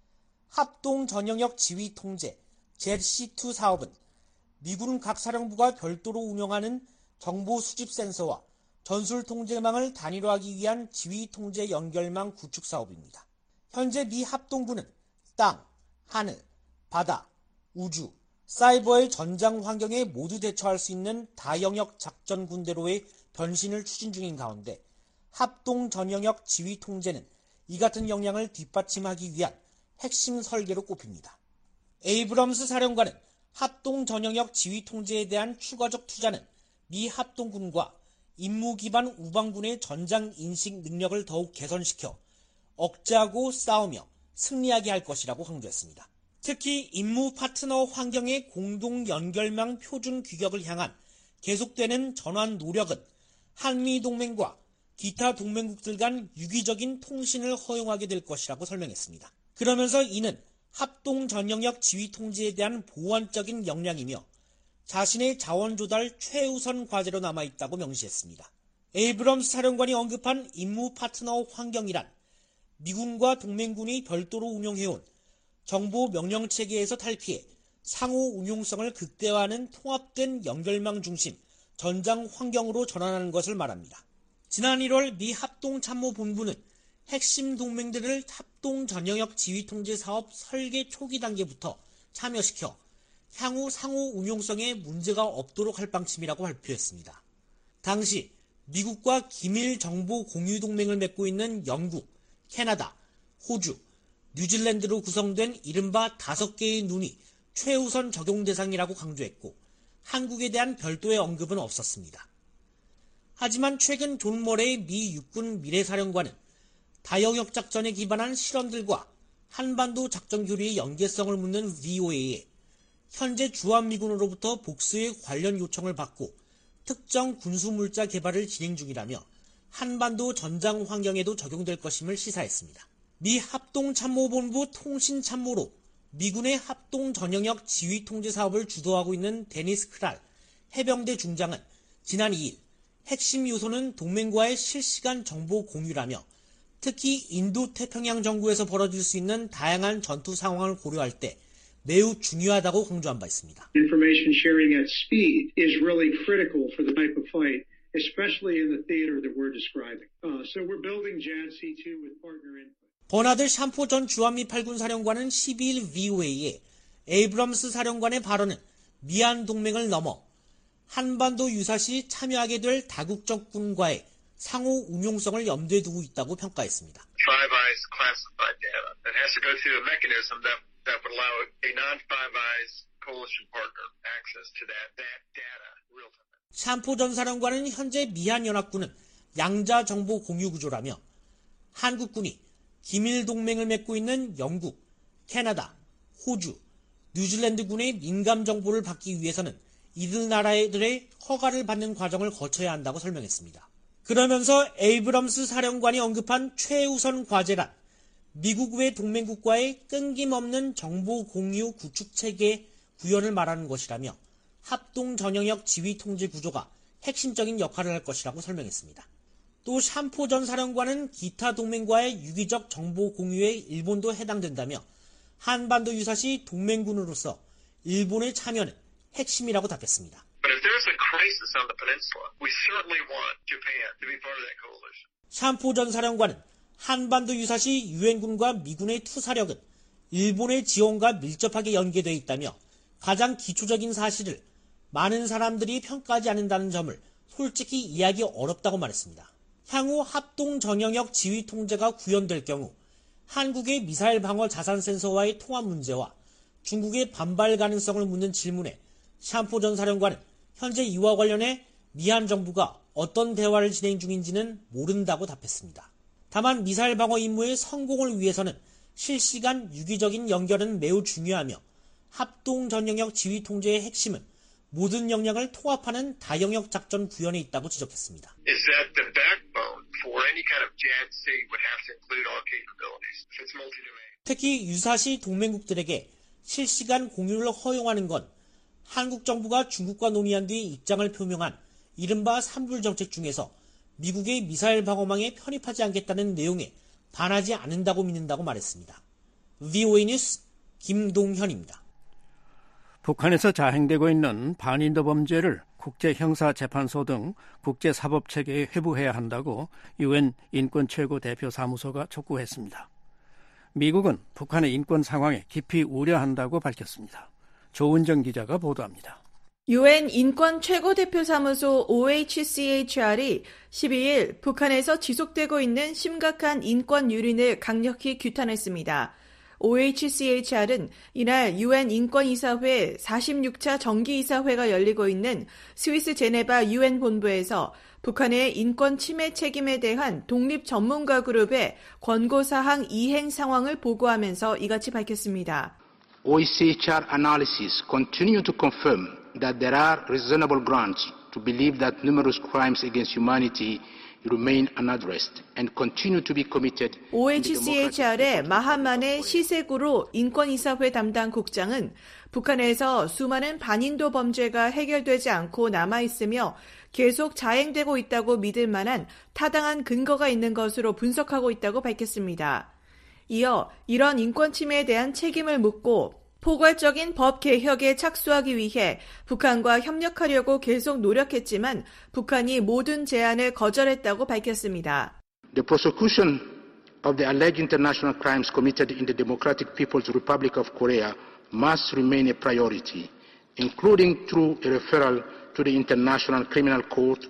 S17: 합동 전영역 지휘 통제 ZC2 사업은 미군 각 사령부가 별도로 운영하는 정보 수집 센서와 전술 통제망을 단일화하기 위한 지휘 통제 연결망 구축 사업입니다. 현재 미 합동부는 땅, 하늘, 바다, 우주, 사이버의 전장 환경에 모두 대처할 수 있는 다영역 작전 군대로의 변신을 추진 중인 가운데 합동 전영역 지휘 통제는 이 같은 역량을 뒷받침하기 위한 핵심 설계로 꼽힙니다. 에이브럼스 사령관은 합동 전영역 지휘 통제에 대한 추가적 투자는 미 합동군과 임무 기반 우방군의 전장 인식 능력을 더욱 개선시켜 억제하고 싸우며 승리하게 할 것이라고 강조했습니다. 특히 임무 파트너 환경의 공동 연결망 표준 규격을 향한 계속되는 전환 노력은 한미 동맹과 기타 동맹국들 간 유기적인 통신을 허용하게 될 것이라고 설명했습니다. 그러면서 이는 합동 전영역 지휘 통제에 대한 보완적인 역량이며 자신의 자원 조달 최우선 과제로 남아있다고 명시했습니다. 에이브럼스 사령관이 언급한 임무 파트너 환경이란 미군과 동맹군이 별도로 운영해온 정보 명령체계에서 탈피해 상호 운용성을 극대화하는 통합된 연결망 중심 전장 환경으로 전환하는 것을 말합니다. 지난 1월 미 합동참모본부는 핵심 동맹들을 합동 전영역 지휘 통제 사업 설계 초기 단계부터 참여시켜 향후 상호 운용성에 문제가 없도록 할 방침이라고 발표했습니다. 당시 미국과 기밀 정보 공유 동맹을 맺고 있는 영국, 캐나다, 호주, 뉴질랜드로 구성된 이른바 5개의 눈이 최우선 적용 대상이라고 강조했고 한국에 대한 별도의 언급은 없었습니다. 하지만 최근 존 머레이 미 육군 미래사령관은 다영역 작전에 기반한 실험들과 한반도 작전 교류의 연계성을 묻는 VOA에 현재 주한미군으로부터 복수의 관련 요청을 받고 특정 군수물자 개발을 진행 중이라며 한반도 전장 환경에도 적용될 것임을 시사했습니다. 미 합동참모본부 통신참모로 미군의 합동 전영역 지휘 통제 사업을 주도하고 있는 데니스 크랄 해병대 중장은 지난 2일 핵심 요소는 동맹과의 실시간 정보 공유라며 특히 인도 태평양 정구에서 벌어질 수 있는 다양한 전투 상황을 고려할 때 매우 중요하다고 강조한 바 있습니다.
S18: Information sharing at speed is really critical for the type of fight, especially in the theater that we're describing. So we're building JADC2 with partner input.
S17: 버나드 샴포 전 주한미 팔군 사령관은 12일 VOA에 에이브럼스 사령관의 발언은 미한 동맹을 넘어 한반도 유사시 참여하게 될 다국적 군과의 상호 운용성을 염두에 두고 있다고 평가했습니다.
S19: Five Eyes classified data that has to go through a mechanism that would allow a non-Five Eyes coalition partner access to that data real time.
S17: 샴포 전 사령관은 현재 미한 연합군은 양자 정보 공유 구조라며 한국군이 기밀 동맹을 맺고 있는 영국, 캐나다, 호주, 뉴질랜드군의 민감 정보를 받기 위해서는 이들 나라들의 허가를 받는 과정을 거쳐야 한다고 설명했습니다. 그러면서 에이브럼스 사령관이 언급한 최우선 과제란 미국 외 동맹국과의 끊김없는 정보 공유 구축 체계 구현을 말하는 것이라며 합동 전영역 지휘 통제 구조가 핵심적인 역할을 할 것이라고 설명했습니다. 또 샴포 전 사령관은 기타 동맹과의 유기적 정보 공유에 일본도 해당된다며 한반도 유사시 동맹군으로서 일본의 참여는 핵심이라고 답했습니다.
S19: But if there's a crisis on the peninsula, we certainly want Japan to be part of that coalition.
S17: 샴포 전 사령관은 한반도 유사시 유엔군과 미군의 투사력은 일본의 지원과 밀접하게 연계되어 있다며 가장 기초적인 사실을 많은 사람들이 평가하지 않는다는 점을 솔직히 이해하기 어렵다고 말했습니다. 향후 합동 전영역 지휘 통제가 구현될 경우 한국의 미사일 방어 자산 센서와의 통합 문제와 중국의 반발 가능성을 묻는 질문에 샴포 전 사령관은 현재 이와 관련해 미한 정부가 어떤 대화를 진행 중인지는 모른다고 답했습니다. 다만 미사일 방어 임무의 성공을 위해서는 실시간 유기적인 연결은 매우 중요하며 합동 전영역 지휘 통제의 핵심은 모든 역량을 통합하는 다영역 작전 구현에 있다고 지적했습니다.
S19: Is that the backbone for any kind of JADC would have to include all capabilities. If it's multi-domain.
S17: 특히 유사시 동맹국들에게 실시간 공유를 허용하는 건 한국 정부가 중국과 논의한 뒤 입장을 표명한 이른바 3불 정책 중에서 미국의 미사일 방어망에 편입하지 않겠다는 내용에 반하지 않는다고 믿는다고 말했습니다. VOA 뉴스 김동현입니다.
S3: 북한에서 자행되고 있는 반인도 범죄를 국제형사재판소 등 국제사법체계에 회부해야 한다고 UN 인권최고대표사무소가 촉구했습니다. 미국은 북한의 인권 상황에 깊이 우려한다고 밝혔습니다. 조은정 기자가 보도합니다.
S20: UN 인권 최고대표사무소 OHCHR이 12일 북한에서 지속되고 있는 심각한 인권 유린을 강력히 규탄했습니다. OHCHR은 이날 UN 인권이사회 46차 정기이사회가 열리고 있는 스위스 제네바 UN 본부에서 북한의 인권 침해 책임에 대한 독립 전문가 그룹의 권고사항 이행 상황을 보고하면서 이같이 밝혔습니다.
S21: OHCHR analysis continue to confirm that there are reasonable grounds to believe that numerous crimes against humanity remain unaddressed and continue to be committed.
S20: OHCHR의 마하만의 시세구로 인권이사회 담당 국장은 북한에서 수많은 반인도 범죄가 해결되지 않고 남아있으며 계속 자행되고 있다고 믿을 만한 타당한 근거가 있는 것으로 분석하고 있다고 밝혔습니다. 이어 이런 인권 침해에 대한 책임을 묻고 포괄적인 법 개혁에 착수하기 위해 북한과 협력하려고 계속 노력했지만 북한이 모든 제안을 거절했다고 밝혔습니다.
S21: The prosecution of the alleged international crimes committed in the Democratic People's Republic of Korea must remain a priority, including through a referral to the International Criminal Court.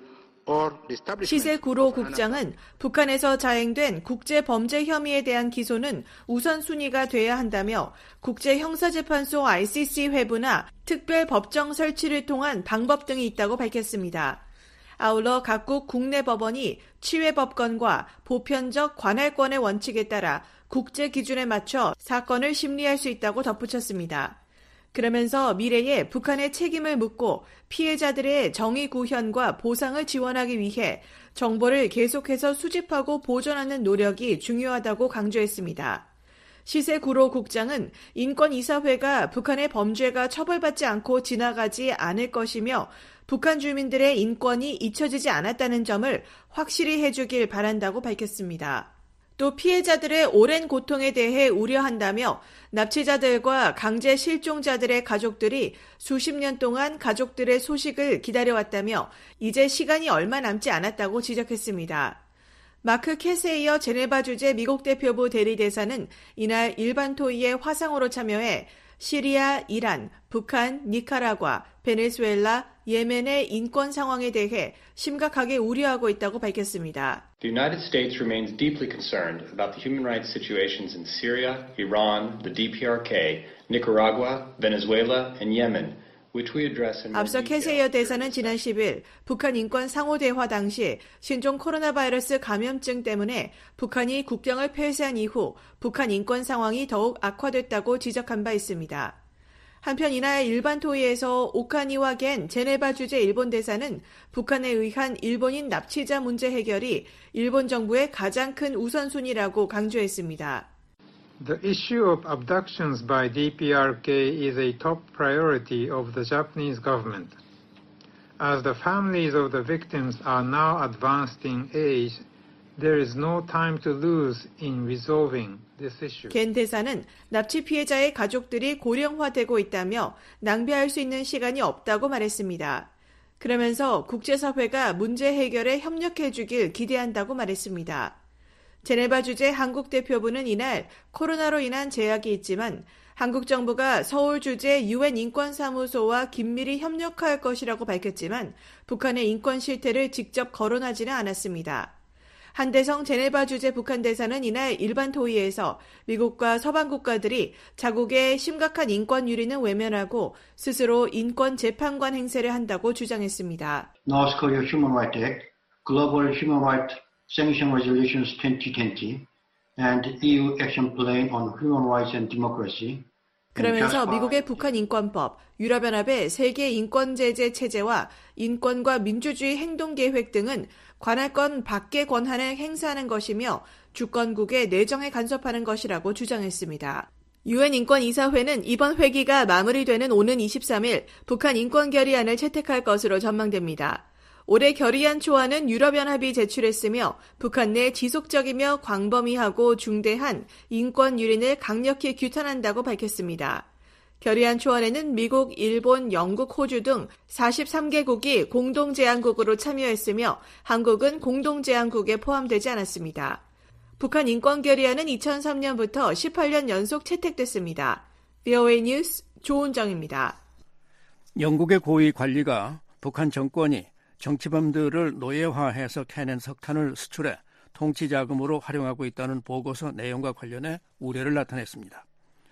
S20: 시세구로 국장은 북한에서 자행된 국제범죄 혐의에 대한 기소는 우선순위가 돼야 한다며 국제형사재판소 ICC 회부나 특별법정 설치를 통한 방법 등이 있다고 밝혔습니다. 아울러 각국 국내 법원이 치외법권과 보편적 관할권의 원칙에 따라 국제 기준에 맞춰 사건을 심리할 수 있다고 덧붙였습니다. 그러면서 미래에 북한의 책임을 묻고 피해자들의 정의 구현과 보상을 지원하기 위해 정보를 계속해서 수집하고 보존하는 노력이 중요하다고 강조했습니다. 시세구로 국장은 인권이사회가 북한의 범죄가 처벌받지 않고 지나가지 않을 것이며 북한 주민들의 인권이 잊혀지지 않았다는 점을 확실히 해주길 바란다고 밝혔습니다. 또 피해자들의 오랜 고통에 대해 우려한다며 납치자들과 강제 실종자들의 가족들이 수십 년 동안 가족들의 소식을 기다려왔다며 이제 시간이 얼마 남지 않았다고 지적했습니다. 마크 캐세이어 제네바 주재 미국 대표부 대리대사는 이날 일반 토의에 화상으로 참여해 시리아, 이란, 북한, 니카라과, 베네수엘라, 예멘의 인권 상황에 대해 심각하게 우려하고 있다고 밝혔습니다.
S22: The United States remains deeply concerned about the human rights situations in Syria, Iran, the DPRK, Nicaragua, Venezuela, and Yemen.
S20: 앞서 캐세이어 대사는 지난 10일 북한 인권 상호대화 당시 신종 코로나 바이러스 감염증 때문에 북한이 국경을 폐쇄한 이후 북한 인권 상황이 더욱 악화됐다고 지적한 바 있습니다. 한편 이날 일반 토의에서 오카니와 겐 제네바 주재 일본 대사는 북한에 의한 일본인 납치자 문제 해결이 일본 정부의 가장 큰 우선순위라고 강조했습니다.
S23: The issue of abductions by DPRK is a top priority of the Japanese government. As the families of the victims are now advanced in age, there is no time to lose in resolving this issue.
S20: 겐 대사는 납치 피해자의 가족들이 고령화되고 있다며 낭비할 수 있는 시간이 없다고 말했습니다. 그러면서 국제사회가 문제 해결에 협력해 주길 기대한다고 말했습니다. 제네바 주재 한국 대표부는 이날 코로나로 인한 제약이 있지만 한국 정부가 서울 주재 UN 인권사무소와 긴밀히 협력할 것이라고 밝혔지만 북한의 인권 실태를 직접 거론하지는 않았습니다. 한대성 제네바 주재 북한 대사는 이날 일반 토의에서 미국과 서방 국가들이 자국의 심각한 인권 유린은 외면하고 스스로 인권 재판관 행세를 한다고 주장했습니다.
S1: North Korea Human Rights Act, Global Human Rights Sanction Resolutions 2020, and EU Action Plan on Human Rights and Democracy.
S20: 그러면서 미국의 북한 인권법, 유럽연합의 세계 인권제재 체제와 인권과 민주주의 행동계획 등은 관할 건 밖의 권한을 행사하는 것이며 주권국의 내정에 간섭하는 것이라고 주장했습니다. UN 인권이사회는 이번 회기가 마무리되는 오는 23일 북한 인권 결의안을 채택할 것으로 전망됩니다. 올해 결의안 초안은 유럽연합이 제출했으며 북한 내 지속적이며 광범위하고 중대한 인권 유린을 강력히 규탄한다고 밝혔습니다. 결의안 초안에는 미국, 일본, 영국, 호주 등 43개국이 공동제안국으로 참여했으며 한국은 공동제안국에 포함되지 않았습니다. 북한 인권 결의안은 2003년부터 18년 연속 채택됐습니다. VOA 뉴스 조은정입니다.
S3: 영국의 고위 관리가 북한 정권이 정치범들을 노예화해서 캐낸 석탄을 수출해 통치자금으로 활용하고 있다는 보고서 내용과 관련해 우려를 나타냈습니다.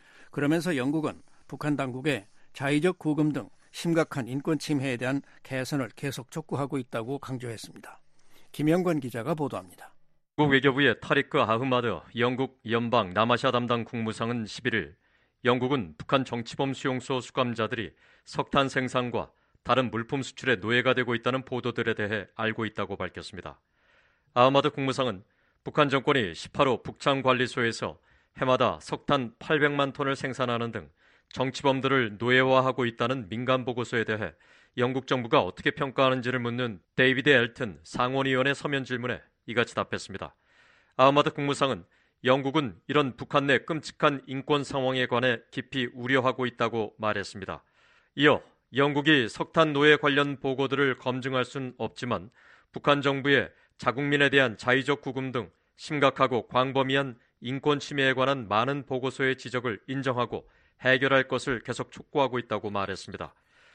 S3: 그러면서 영국은 북한 당국의 자의적 구금 등 심각한 인권 침해에 대한 개선을 계속 촉구하고 있다고 강조했습니다. 김영권 기자가 보도합니다.
S2: 영국 외교부의 타리크 아흐마드 영국 연방 남아시아 담당 국무상은 11일 영국은 북한 정치범 수용소 수감자들이 석탄 생산과 다른 물품 수출의 노예가 되고 있다는 보도들에 대해 알고 있다고 밝혔습니다. 아흐마드 국무상은 북한 정권이 18호 북창관리소에서 해마다 석탄 800만 톤을 생산하는 등 정치범들을 노예화하고 있다는 민간 보고서에 대해 영국 정부가 어떻게 평가하는지를 묻는 데이비드 엘튼 상원의원의 서면 질문에 이같이 답했습니다. 아흐마드 국무상은 영국은 이런 북한 내 끔찍한 인권 상황에 관해 깊이 우려하고 있다고 말했습니다. 이어 영국이 석탄 노예 관련 보고들을 검증할 수는 없지만 북한 정부의 자국민에 대한 자의적 구금 등 심각하고 광범위한 인권 침해에 관한 많은 보고서의 지적을 인정하고 해결할 것을 계속 촉구하고 있다고 말했습니다.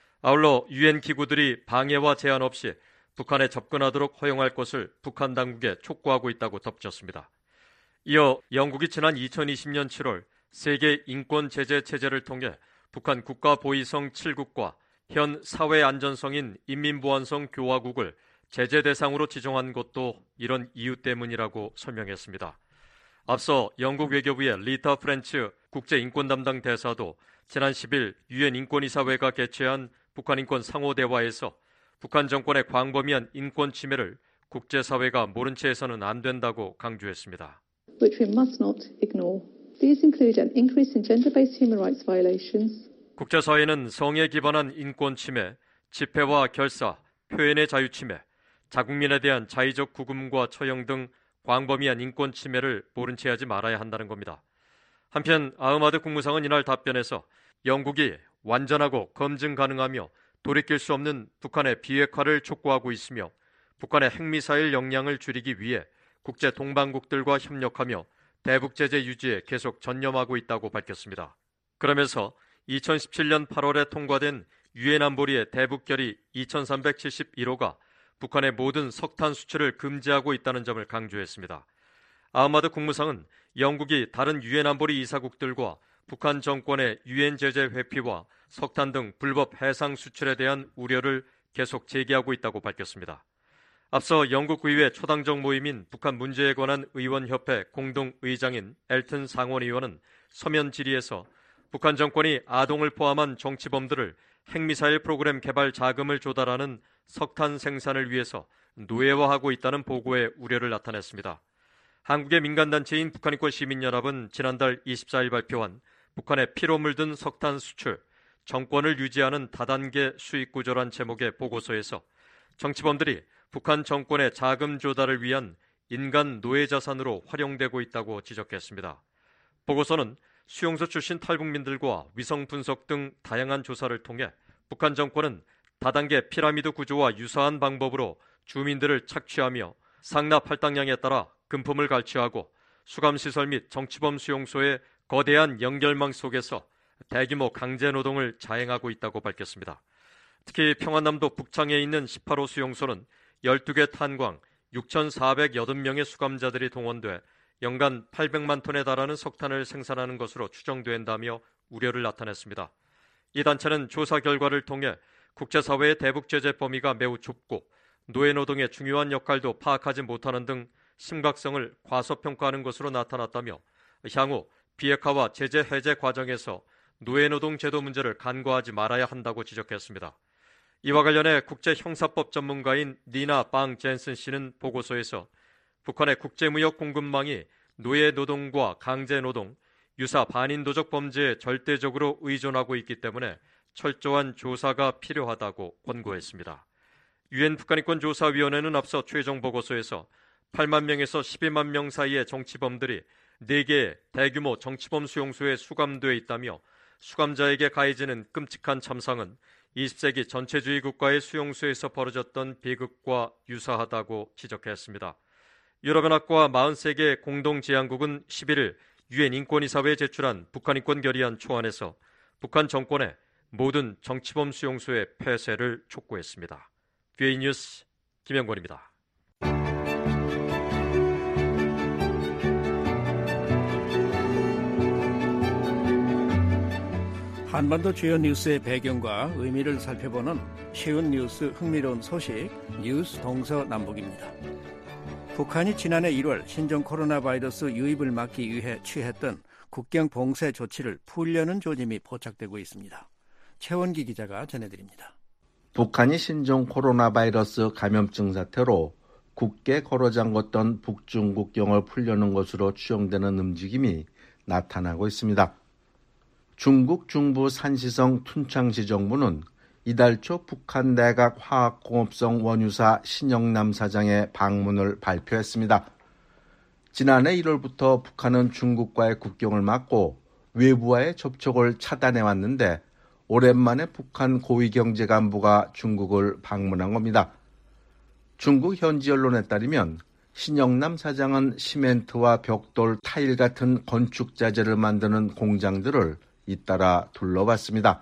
S2: 아울러 UN 기구들이 방해와 제한 없이 북한에 접근하도록 허용할 것을 북한 당국에 촉구하고 있다고 덧붙였습니다. 이어 영국이 지난 2020년 7월 세계 인권 제재 체제를 통해 북한 국가보위성 7국과 현 사회안전성인 인민보안성 교화국을 제재 대상으로 지정한 것도 이런 이유 때문이라고 설명했습니다. 앞서 영국 외교부의 리타 프렌츠 국제인권 담당 대사도 지난 10일 UN 인권이사회가 개최한 북한 인권 상호대화에서 북한 정권의 광범위한 인권 침해를 국제사회가 모른 채 해서는 안 된다고 강조했습니다.
S4: Which we must not ignore. These include an increase in gender-based human rights violations.
S2: 국제사회는 성에 기반한 인권 침해, 집회와 결사, 표현의 자유 침해, 자국민에 대한 자의적 구금과 처형 등 광범위한 인권 침해를 모른 채 하지 말아야 한다는 겁니다. 한편 아흐마드 국무상은 이날 답변에서 영국이 완전하고 검증 가능하며 돌이킬 수 없는 북한의 비핵화를 촉구하고 있으며 북한의 핵미사일 역량을 줄이기 위해 국제 동반국들과 협력하며 대북 제재 유지에 계속 전념하고 있다고 밝혔습니다. 그러면서 2017년 8월에 통과된 유엔 안보리의 대북 결의 2371호가 북한의 모든 석탄 수출을 금지하고 있다는 점을 강조했습니다. 아흐마드 국무상은 영국이 다른 유엔 안보리 이사국들과 북한 정권의 유엔 제재 회피와 석탄 등 불법 해상 수출에 대한 우려를 계속 제기하고 있다고 밝혔습니다. 앞서 영국 의회 초당적 모임인 북한 문제에 관한 의원협회 공동의장인 엘튼 상원의원은 서면 질의에서 북한 정권이 아동을 포함한 정치범들을 핵미사일 프로그램 개발 자금을 조달하는 석탄 생산을 위해서 노예화하고 있다는 보고에 우려를 나타냈습니다. 한국의 민간단체인 북한인권시민연합은 지난달 24일 발표한 북한의 피로 물든 석탄 수출, 정권을 유지하는 다단계 수익 구조란 제목의 보고서에서 정치범들이 북한 정권의 자금 조달을 위한 인간 노예 자산으로 활용되고 있다고 지적했습니다. 보고서는 수용소 출신 탈북민들과 위성 분석 등 다양한 조사를 통해 북한 정권은 다단계 피라미드 구조와 유사한 방법으로 주민들을 착취하며 상납 할당량에 따라 금품을 갈취하고 수감시설 및 정치범 수용소의 거대한 연결망 속에서 대규모 강제노동을 자행하고 있다고 밝혔습니다. 특히 평안남도 북창에 있는 18호 수용소는 12개 탄광 6,480명의 수감자들이 동원돼 연간 800만 톤에 달하는 석탄을 생산하는 것으로 추정된다며 우려를 나타냈습니다. 이 단체는 조사 결과를 통해 국제사회의 대북 제재 범위가 매우 좁고 노예노동의 중요한 역할도 파악하지 못하는 등 심각성을 과소평가하는 것으로 나타났다며 향후 비핵화와 제재 해제 과정에서 노예노동 제도 문제를 간과하지 말아야 한다고 지적했습니다. 이와 관련해 국제형사법 전문가인 니나 방 젠슨 씨는 보고서에서 북한의 국제무역 공급망이 노예노동과 강제노동, 유사 반인도적 범죄에 절대적으로 의존하고 있기 때문에 철저한 조사가 필요하다고 권고했습니다. 유엔 북한인권조사위원회는 앞서 최종 보고서에서 8만 명에서 12만 명 사이의 정치범들이 4개의 대규모 정치범 수용소에 수감되어 있다며 수감자에게 가해지는 끔찍한 참상은 20세기 전체주의 국가의 수용소에서 벌어졌던 비극과 유사하다고 지적했습니다. 유럽연합과 43개 공동제안국은 11일 유엔 인권이사회에 제출한 북한인권 결의안 초안에서 북한 정권의 모든 정치범 수용소의 폐쇄를 촉구했습니다. VA 뉴스 김영권입니다.
S3: 한반도 주요 뉴스의 배경과 의미를 살펴보는 쉬운 뉴스 흥미로운 소식 뉴스 동서남북입니다. 북한이 지난해 1월 신종 코로나 바이러스 유입을 막기 위해 취했던 국경 봉쇄 조치를 풀려는 조짐이 포착되고 있습니다. 최원기 기자가 전해드립니다.
S6: 북한이 신종 코로나 바이러스 감염증 사태로 굳게 걸어 잠궜던 북중 국경을 풀려는 것으로 추정되는 움직임이 나타나고 있습니다. 중국 중부 산시성 툰창시 정부는 이달 초 북한 내각 화학공업성 원유사 신영남 사장의 방문을 발표했습니다. 지난해 1월부터 북한은 중국과의 국경을 막고 외부와의 접촉을 차단해왔는데 오랜만에 북한 고위경제 간부가 중국을 방문한 겁니다. 중국 현지 언론에 따르면 신영남 사장은 시멘트와 벽돌, 타일 같은 건축 자재를 만드는 공장들을 잇따라 둘러봤습니다.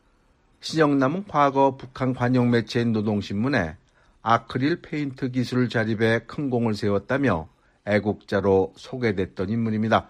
S6: 신영남은 과거 북한 관영 매체인 노동신문에 아크릴 페인트 기술을 자립해 큰 공을 세웠다며 애국자로 소개됐던 인물입니다.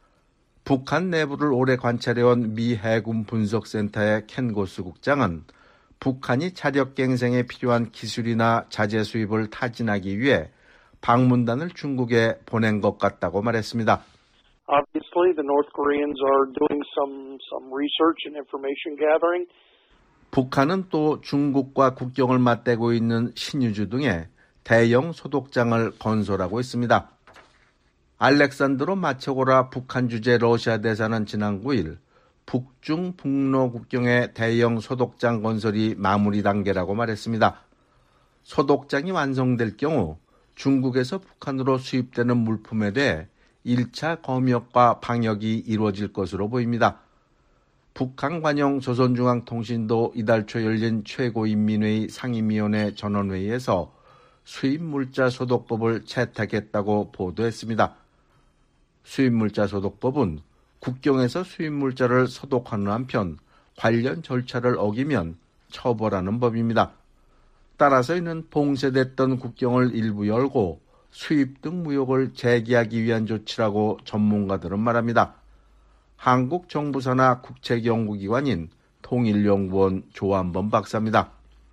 S6: 북한 내부를 오래 관찰해온 미 해군 분석센터의 켄 고스 국장은 북한이 자력갱생에 필요한 기술이나 자재 수입을 타진하기 위해 방문단을 중국에 보낸 것 같다고 말했습니다.
S7: Obviously, the North Koreans are doing some research and information gathering.
S6: 북한은 또 중국과 국경을 맞대고 있는 신유주 등의 대형 소독장을 건설하고 있습니다. 알렉산드로 마체고라 북한 주재 러시아 대사는 지난 9일 북중 북로 국경의 대형 소독장 건설이 마무리 단계라고 말했습니다. 소독장이 완성될 경우 중국에서 북한으로 수입되는 물품에 대해 1차 검역과 방역이 이루어질 것으로 보입니다. 북한 관영 조선중앙통신도 이달 초 열린 최고인민회의 상임위원회 전원회의에서 수입물자 소독법을 채택했다고 보도했습니다. 수입물자 소독법은 국경에서 수입물자를 소독하는 한편 관련 절차를 어기면 처벌하는 법입니다. 따라서 이는 봉쇄됐던 국경을 일부 열고 수입 등 무역을 재개하기 위한 조치라고 전문가들은 말합니다. 한국 정부 산하 국책연구기관인 통일연구원 조한범 박사입니다.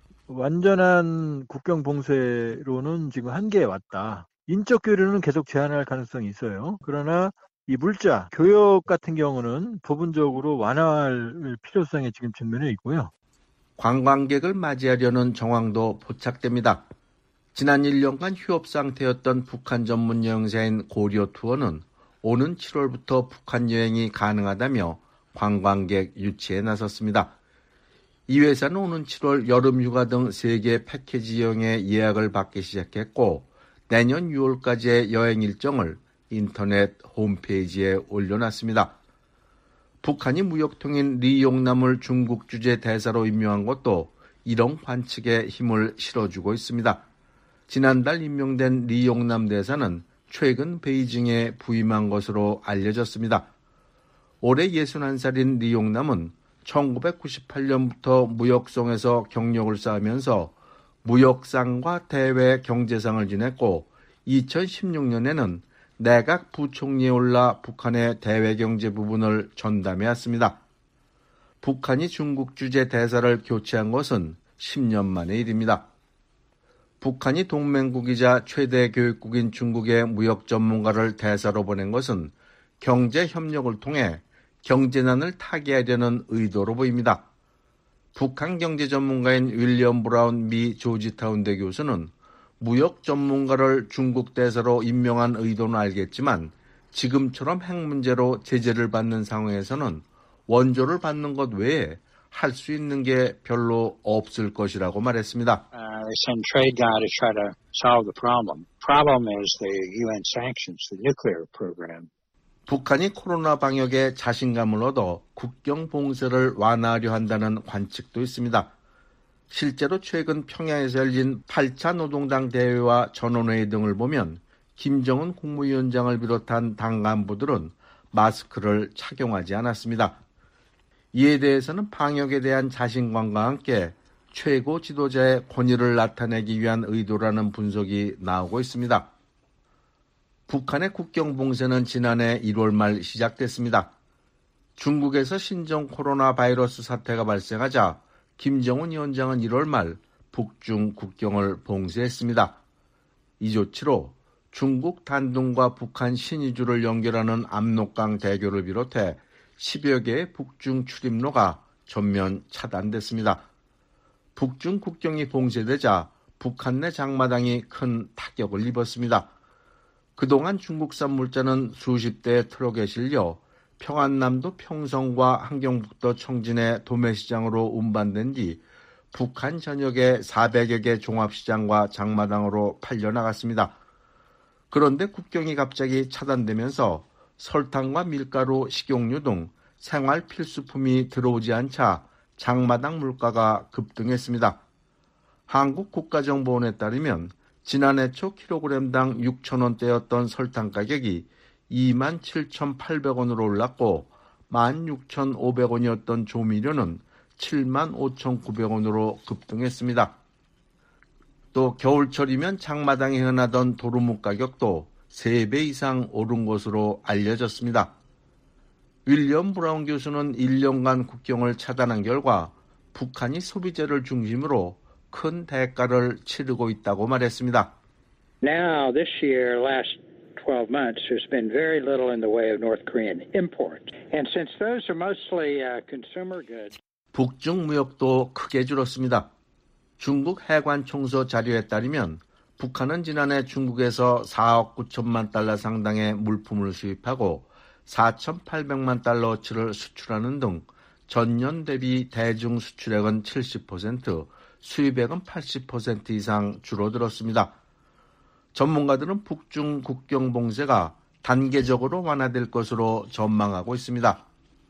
S9: 완전한 국경 봉쇄로는 지금 한계에 왔다. 인적 교류는 계속 제한할 가능성이 있어요. 그러나 이 물자, 교역 같은 경우는 부분적으로 완화할 필요성에 지금 직면해 있고요.
S6: 관광객을 맞이하려는 정황도 포착됩니다. 지난 1년간 휴업 상태였던 북한 전문 여행사인 고려 투어는 오는 7월부터 북한 여행이 가능하다며 관광객 유치에 나섰습니다. 이 회사는 오는 7월 여름 휴가 등 3개 패키지 여행의 예약을 받기 시작했고 내년 6월까지의 여행 일정을 인터넷 홈페이지에 올려놨습니다. 북한이 무역통인 리용남을 중국 주재 대사로 임명한 것도 이런 관측에 힘을 실어주고 있습니다. 지난달 임명된 리용남 대사는 최근 베이징에 부임한 것으로 알려졌습니다. 올해 61살인 리용남은 1998년부터 무역성에서 경력을 쌓으면서 무역상과 대외 경제상을 지냈고 2016년에는 내각 부총리에 올라 북한의 대외 경제 부분을 전담해왔습니다. 북한이 중국 주재 대사를 교체한 것은 10년 만의 일입니다. 북한이 동맹국이자 최대 교육국인 중국의 무역 전문가를 대사로 보낸 것은 경제 협력을 통해 경제난을 타개하려는 의도로 보입니다. 북한 경제 전문가인 윌리엄 브라운 미 조지타운대 교수는 무역 전문가를 중국 대사로 임명한 의도는 알겠지만 지금처럼 핵 문제로 제재를 받는 상황에서는 원조를 받는 것 외에 할 수 있는 게 별로 없을 것이라고 말했습니다.
S8: They send trade guy to try to solve the problem. Problem is the UN sanctions, the nuclear program.
S6: 북한이 코로나 방역에 자신감을 얻어 국경 봉쇄를 완화하려 한다는 관측도 있습니다. 실제로 최근 평양에서 열린 8차 노동당 대회와 전원회의 등을 보면 김정은 국무위원장을 비롯한 당 간부들은 마스크를 착용하지 않았습니다. 이에 대해서는 방역에 대한 자신감과 함께 최고 지도자의 권위를 나타내기 위한 의도라는 분석이 나오고 있습니다. 북한의 국경 봉쇄는 지난해 1월 말 시작됐습니다. 중국에서 신종 코로나 바이러스 사태가 발생하자 김정은 위원장은 1월 말 북중 국경을 봉쇄했습니다. 이 조치로 중국 단둥과 북한 신의주를 연결하는 압록강 대교를 비롯해 10여 개의 북중 출입로가 전면 차단됐습니다. 북중 국경이 봉쇄되자 북한 내 장마당이 큰 타격을 입었습니다. 그동안 중국산 물자는 수십 대의 트럭에 실려 평안남도 평성과 함경북도 청진의 도매시장으로 운반된 뒤 북한 전역의 400여 개 종합시장과 장마당으로 팔려나갔습니다. 그런데 국경이 갑자기 차단되면서 설탕과 밀가루, 식용유 등 생활 필수품이 들어오지 않자 장마당 물가가 급등했습니다. 한국국가정보원에 따르면 지난해 초 킬로그램당 6,000원대였던 설탕 가격이 27,800원으로 올랐고 16,500원이었던 조미료는 75,900원으로 급등했습니다. 또 겨울철이면 장마당에 흔하던 도루묵 가격도 3배 이상 오른 것으로 알려졌습니다. 윌리엄 브라운 교수는 1년간 국경을 차단한 결과 북한이 소비재를 중심으로 큰 대가를 치르고 있다고 말했습니다.
S8: Now, this year, last 12 months, there's been very little in the way of North Korean import. And since those are mostly consumer goods.
S6: 북중 무역도 크게 줄었습니다. 중국 해관총서 자료에 따르면 북한은 지난해 중국에서 4억 9천만 달러 상당의 물품을 수입하고 4,800만 달러어치를 수출하는 등 전년 대비 대중 수출액은 70%, 수입액은 80% 이상 줄어들었습니다. 전문가들은 북중 국경 봉쇄가 단계적으로 완화될 것으로 전망하고 있습니다.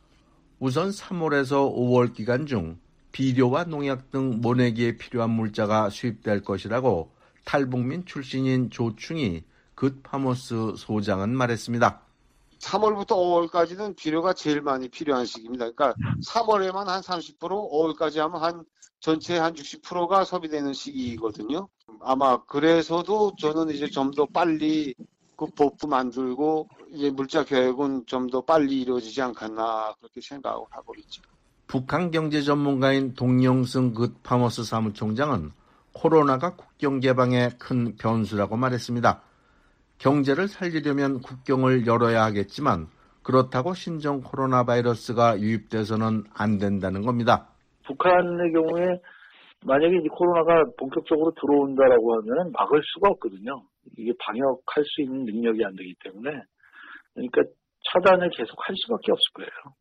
S6: 우선 3월에서 5월 기간 중 비료와 농약 등 모내기에 필요한 물자가 수입될 것이라고 탈북민 출신인 조충희 굿파머스 소장은 말했습니다.
S10: 3월부터 5월까지는 비료가 제일 많이 필요한 시기입니다. 그러니까 3월에만 한 30%, 5월까지 하면 한 전체 한 60%가 소비되는 시기거든요. 아마 그래서도 저는 이제 좀 더 빨리 그 법도 만들고 이제 물자 교육은 좀 더 빨리 이루어지지 않겠나 그렇게 생각을 하고 있죠.
S6: 북한 경제 전문가인 동영승 굿파머스 사무총장은 코로나가 국경 개방에 큰 변수라고 말했습니다. 경제를 살리려면 국경을 열어야 하겠지만 그렇다고 신종 코로나 바이러스가 유입돼서는 안 된다는 겁니다.
S11: 북한의 경우에 만약에 이 코로나가 본격적으로 들어온다라고 하면 막을 수가 없거든요. 이게 방역할 수 있는 능력이 안 되기 때문에 그러니까 차단을 계속 할 수밖에 없을 거예요.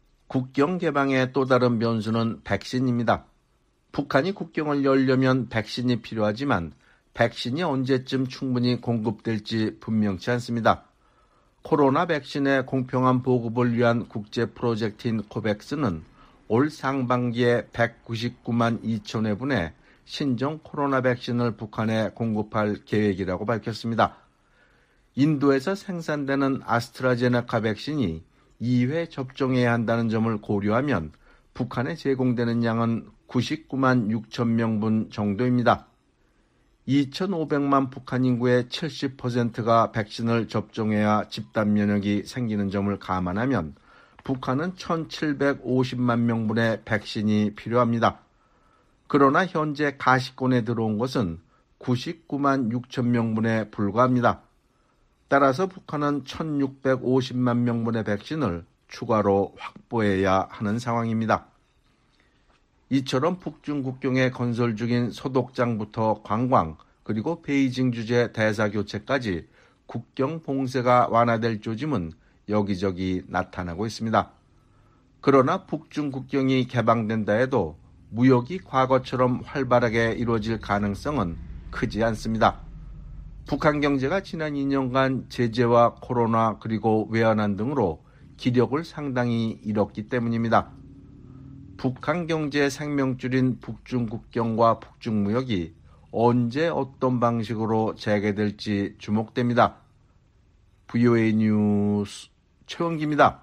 S6: 국경 개방의 또 다른 변수는 백신입니다. 북한이 국경을 열려면 백신이 필요하지만 백신이 언제쯤 충분히 공급될지 분명치 않습니다. 코로나 백신의 공평한 보급을 위한 국제 프로젝트인 코백스는 올 상반기에 199만 2천 회분의 신종 코로나 백신을 북한에 공급할 계획이라고 밝혔습니다. 인도에서 생산되는 아스트라제네카 백신이 2회 접종해야 한다는 점을 고려하면 북한에 제공되는 양은 99만 6천 명분 정도입니다. 2,500만 북한 인구의 70%가 백신을 접종해야 집단 면역이 생기는 점을 감안하면 북한은 1,750만 명분의 백신이 필요합니다. 그러나 현재 가시권에 들어온 것은 99만 6천 명분에 불과합니다. 따라서 북한은 1,650만 명분의 백신을 추가로 확보해야 하는 상황입니다. 이처럼 북중 국경에 건설 중인 소독장부터 관광, 그리고 베이징 주재 대사 교체까지 국경 봉쇄가 완화될 조짐은 여기저기 나타나고 있습니다. 그러나 북중 국경이 개방된다 해도 무역이 과거처럼 활발하게 이루어질 가능성은 크지 않습니다. 북한 경제가 지난 2년간 제재와 코로나 그리고 외환난 등으로 기력을 상당히 잃었기 때문입니다. 북한 경제의 생명줄인 북중 국경과 북중 무역이 언제 어떤 방식으로 재개될지 주목됩니다. VOA 뉴스 최원기입니다.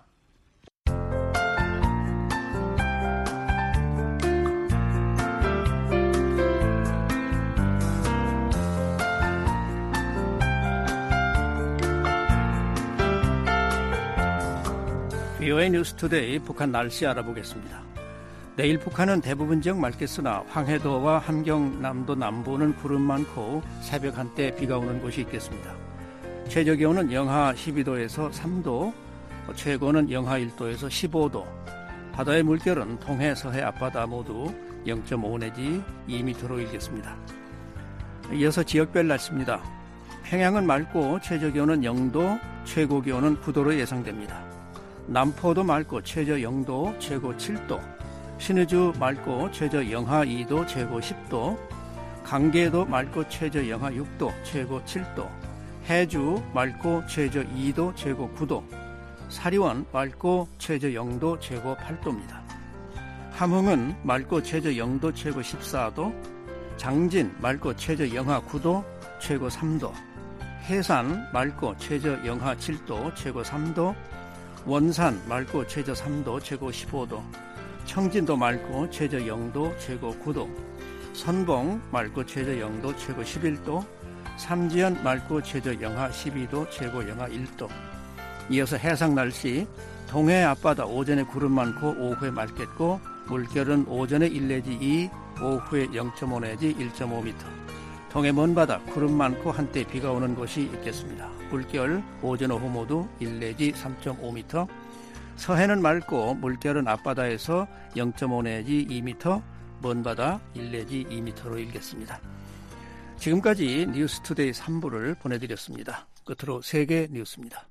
S3: VOA 뉴스 투데이 북한 날씨 알아보겠습니다. 내일 북한은 대부분 지역 맑겠으나 황해도와 함경남도 남부는 구름 많고 새벽 한때 비가 오는 곳이 있겠습니다. 최저기온은 영하 12도에서 3도, 최고는 영하 1도에서 15도, 바다의 물결은 동해, 서해, 앞바다 모두 0.5 내지 2m로 일겠습니다. 이어서 지역별 날씨입니다. 평양은 맑고 최저기온은 0도, 최고기온은 9도로 예상됩니다. 남포도 맑고 최저 0도, 최고 7도, 신의주 맑고 최저 영하 2도, 최고 10도, 강계도 맑고 최저 영하 6도, 최고 7도, 해주 맑고 최저 2도, 최고 9도, 사리원 맑고 최저 0도, 최고 8도입니다. 함흥은 맑고 최저 0도, 최고 14도, 장진 맑고 최저 영하 9도, 최고 3도, 해산 맑고 최저 영하 7도, 최고 3도, 원산 맑고 최저 3도, 최고 15도, 청진도 맑고 최저 0도, 최고 9도, 선봉 맑고 최저 0도, 최고 11도, 삼지연 맑고 최저 영하 12도, 최고 영하 1도. 이어서 해상 날씨, 동해 앞바다 오전에 구름 많고 오후에 맑겠고 물결은 오전에 1 내지 2, 오후에 0.5 내지 1.5m. 동해 먼바다 구름 많고 한때 비가 오는 곳이 있겠습니다. 물결 오전 오후 모두 1 내지 3.5m. 서해는 맑고 물결은 앞바다에서 0.5 내지 2m, 먼바다 1 내지 2m로 일겠습니다. 지금까지 뉴스투데이 3부를 보내드렸습니다. 끝으로 세계 뉴스입니다.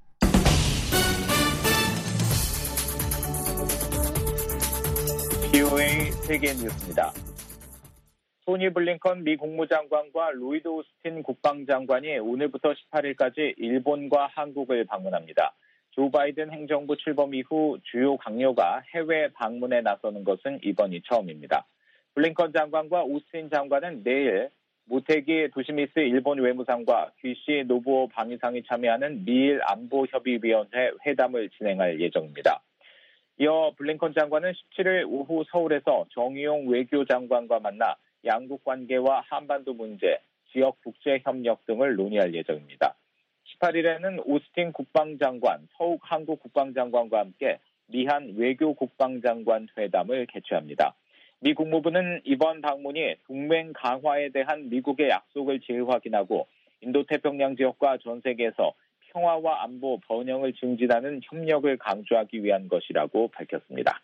S5: VOA 세계 뉴스입니다. 토니 블링컨 미 국무장관과 로이드 오스틴 국방장관이 오늘부터 18일까지 일본과 한국을 방문합니다. 조 바이든 행정부 출범 이후 주요 강요가 해외 방문에 나서는 것은 이번이 처음입니다. 블링컨 장관과 오스틴 장관은 내일 모테기 도시미스 일본 외무상과 귀시 노부오 방위상이 참여하는 미일 안보협의위원회 회담을 진행할 예정입니다. 이어 블링컨 장관은 17일 오후 서울에서 정의용 외교장관과 만나 양국 관계와 한반도 문제, 지역 국제협력 등을 논의할 예정입니다. 18일에는 오스틴 국방장관, 서욱 한국 국방장관과 함께 미한 외교국방장관 회담을 개최합니다. 미 국무부는 이번 방문이 동맹 강화에 대한 미국의 약속을 재확인하고 인도태평양 지역과 전 세계에서 평화와 안보 번영을 증진하는 협력을 강조하기 위한 것이라고 밝혔습니다.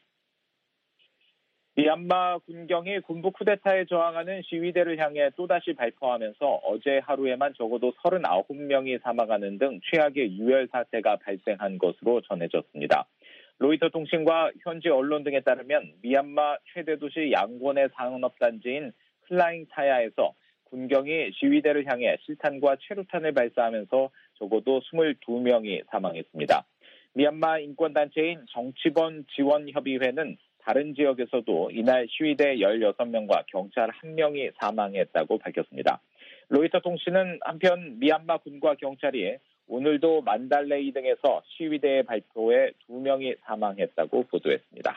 S5: 미얀마 군경이 군부 쿠데타에 저항하는 시위대를 향해 또다시 발포하면서 어제 하루에만 적어도 39명이 사망하는 등 최악의 유혈 사태가 발생한 것으로 전해졌습니다. 로이터 통신과 현지 언론 등에 따르면 미얀마 최대 도시 양곤의 산업단지인 클라잉 사야에서 군경이 시위대를 향해 실탄과 최루탄을 발사하면서 적어도 22명이 사망했습니다. 미얀마 인권단체인 정치범 지원협의회는 다른 지역에서도 이날 시위대 16명과 경찰 1명이 사망했다고 밝혔습니다. 로이터 통신은 한편 미얀마 군과 경찰이 오늘도 만달레이 등에서 시위대의 발표에 2명이 사망했다고 보도했습니다.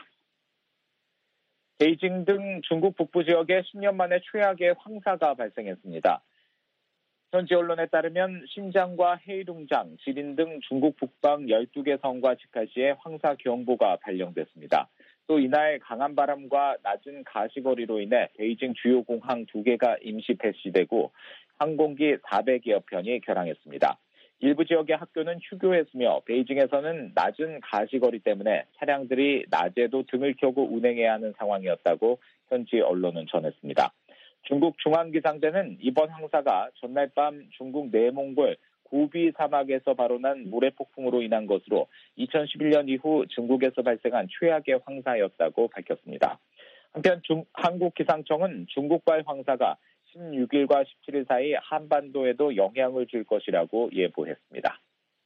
S5: 베이징 등 중국 북부 지역에 10년 만에 최악의 황사가 발생했습니다. 현지 언론에 따르면 신장과 헤이룽장, 지린 등 중국 북방 12개 성과 직할시에 황사 경보가 발령됐습니다. 또 이날 강한 바람과 낮은 가시거리로 인해 베이징 주요 공항 2개가 임시 폐쇄되고 항공기 400여 편이 결항했습니다. 일부 지역의 학교는 휴교했으며 베이징에서는 낮은 가시거리 때문에 차량들이 낮에도 등을 켜고 운행해야 하는 상황이었다고 현지 언론은 전했습니다. 중국 중앙기상대는 이번 황사가 전날 밤 중국 내몽골 고비 사막에서 발원한 모래폭풍으로 인한 것으로 2011년 이후 중국에서 발생한 최악의 황사였다고 밝혔습니다. 한편 한국기상청은 중국발 황사가 16일과 17일 사이 한반도에도 영향을 줄 것이라고 예보했습니다.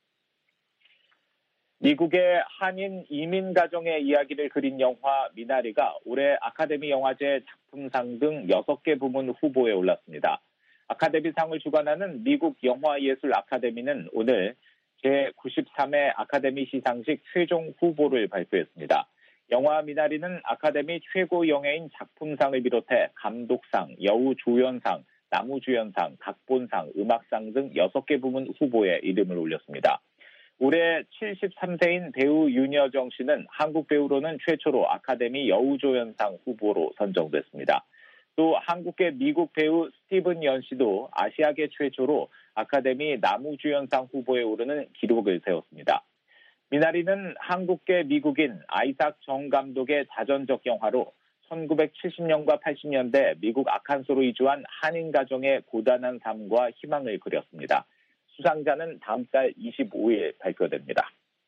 S5: 미국의 한인 이민 가정의 이야기를 그린 영화 미나리가 올해 아카데미 영화제 작품상 등 6개 부문 후보에 올랐습니다. 아카데미상을 주관하는 미국 영화예술 아카데미는 오늘 제93회 아카데미 시상식 최종 후보를 발표했습니다. 영화 미나리는 아카데미 최고 영예인 작품상을 비롯해 감독상, 여우조연상, 남우주연상, 각본상, 음악상 등 6개 부문 후보에 이름을 올렸습니다. 올해 73세인 배우 윤여정 씨는 한국 배우로는 최초로 아카데미 여우조연상 후보로 선정됐습니다. 또 한국계 미국 배우 스티븐 연 씨도 아시아계 최초로 아카데미 남우주연상 후보에 오르는 기록을 세웠습니다. 미나리는 한국계 미국인 아이삭 정 감독의 자전적 영화로 1970년과 80년대 미국 아칸소로 이주한 한인 가정의 고단한 삶과 희망을 그렸습니다. 수상자는 다음 달 25일 발표됩니다.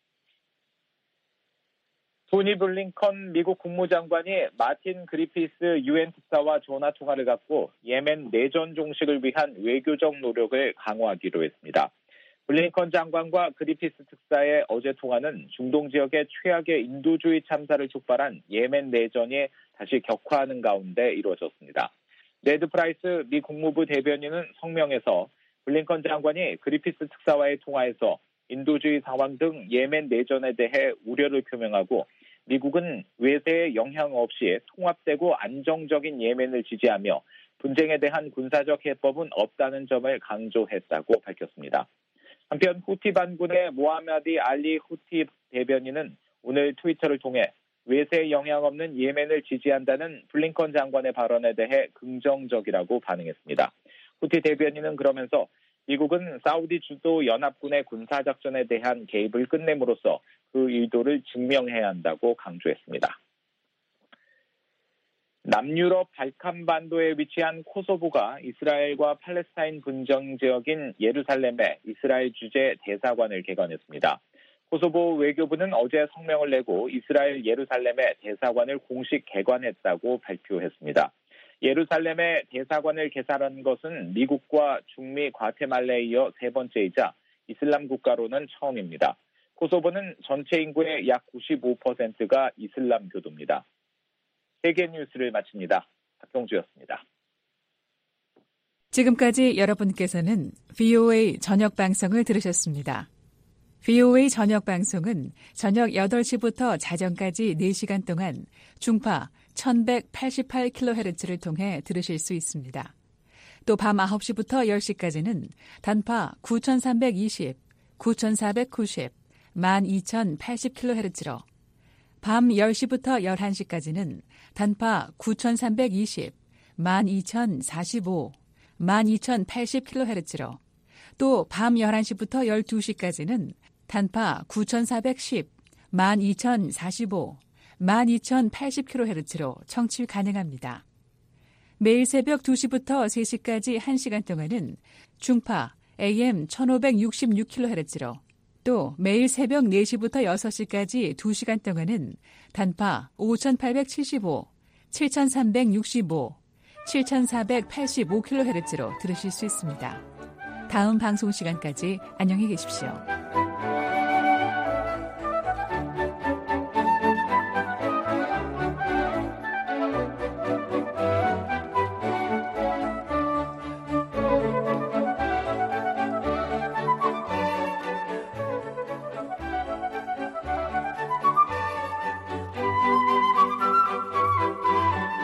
S5: 토니 블링컨 미국 국무장관이 마틴 그리피스 유엔 특사와 전화통화를 갖고 예멘 내전 종식을 위한 외교적 노력을 강화하기로 했습니다. 블링컨 장관과 그리피스 특사의 어제 통화는 중동 지역의 최악의 인도주의 참사를 촉발한 예멘 내전이 다시 격화하는 가운데 이루어졌습니다. 네드 프라이스 미 국무부 대변인은 성명에서 블링컨 장관이 그리피스 특사와의 통화에서 인도주의 상황 등 예멘 내전에 대해 우려를 표명하고 미국은 외세의 영향 없이 통합되고 안정적인 예멘을 지지하며 분쟁에 대한 군사적 해법은 없다는 점을 강조했다고 밝혔습니다. 한편 후티 반군의 모하마디 알리 후티 대변인은 오늘 트위터를 통해 외세의 영향 없는 예멘을 지지한다는 블링컨 장관의 발언에 대해 긍정적이라고 반응했습니다. 후티 대변인은 그러면서 미국은 사우디 주도 연합군의 군사작전에 대한 개입을 끝냄으로써 그 의도를 증명해야 한다고 강조했습니다. 남유럽 발칸반도에 위치한 코소보가 이스라엘과 팔레스타인 분쟁 지역인 예루살렘에 이스라엘 주재 대사관을 개관했습니다. 코소보 외교부는 어제 성명을 내고 이스라엘 예루살렘에 대사관을 공식 개관했다고 발표했습니다. 예루살렘에 대사관을 개설한 것은 미국과 중미 과테말라에 이어 세 번째이자 이슬람 국가로는 처음입니다. 코소보는 전체 인구의 약 95%가 이슬람 교도입니다. 세계 뉴스를 마칩니다. 박경주였습니다.
S12: 지금까지 여러분께서는 VOA 저녁 방송을 들으셨습니다. VOA 저녁 방송은 저녁 8시부터 자정까지 4시간 동안 중파 1188kHz를 통해 들으실 수 있습니다. 또 밤 9시부터 10시까지는 단파 9320, 9490, 12080kHz로 밤 10시부터 11시까지는 단파 9320, 12045, 12080kHz로 또 밤 11시부터 12시까지는 단파 9410, 12045, 12080kHz로 청취 가능합니다. 매일 새벽 2시부터 3시까지 1시간 동안은 중파 AM 1566kHz로 또 매일 새벽 4시부터 6시까지 2시간 동안은 단파 5875, 7365, 7485kHz로 들으실 수 있습니다. 다음 방송 시간까지 안녕히 계십시오.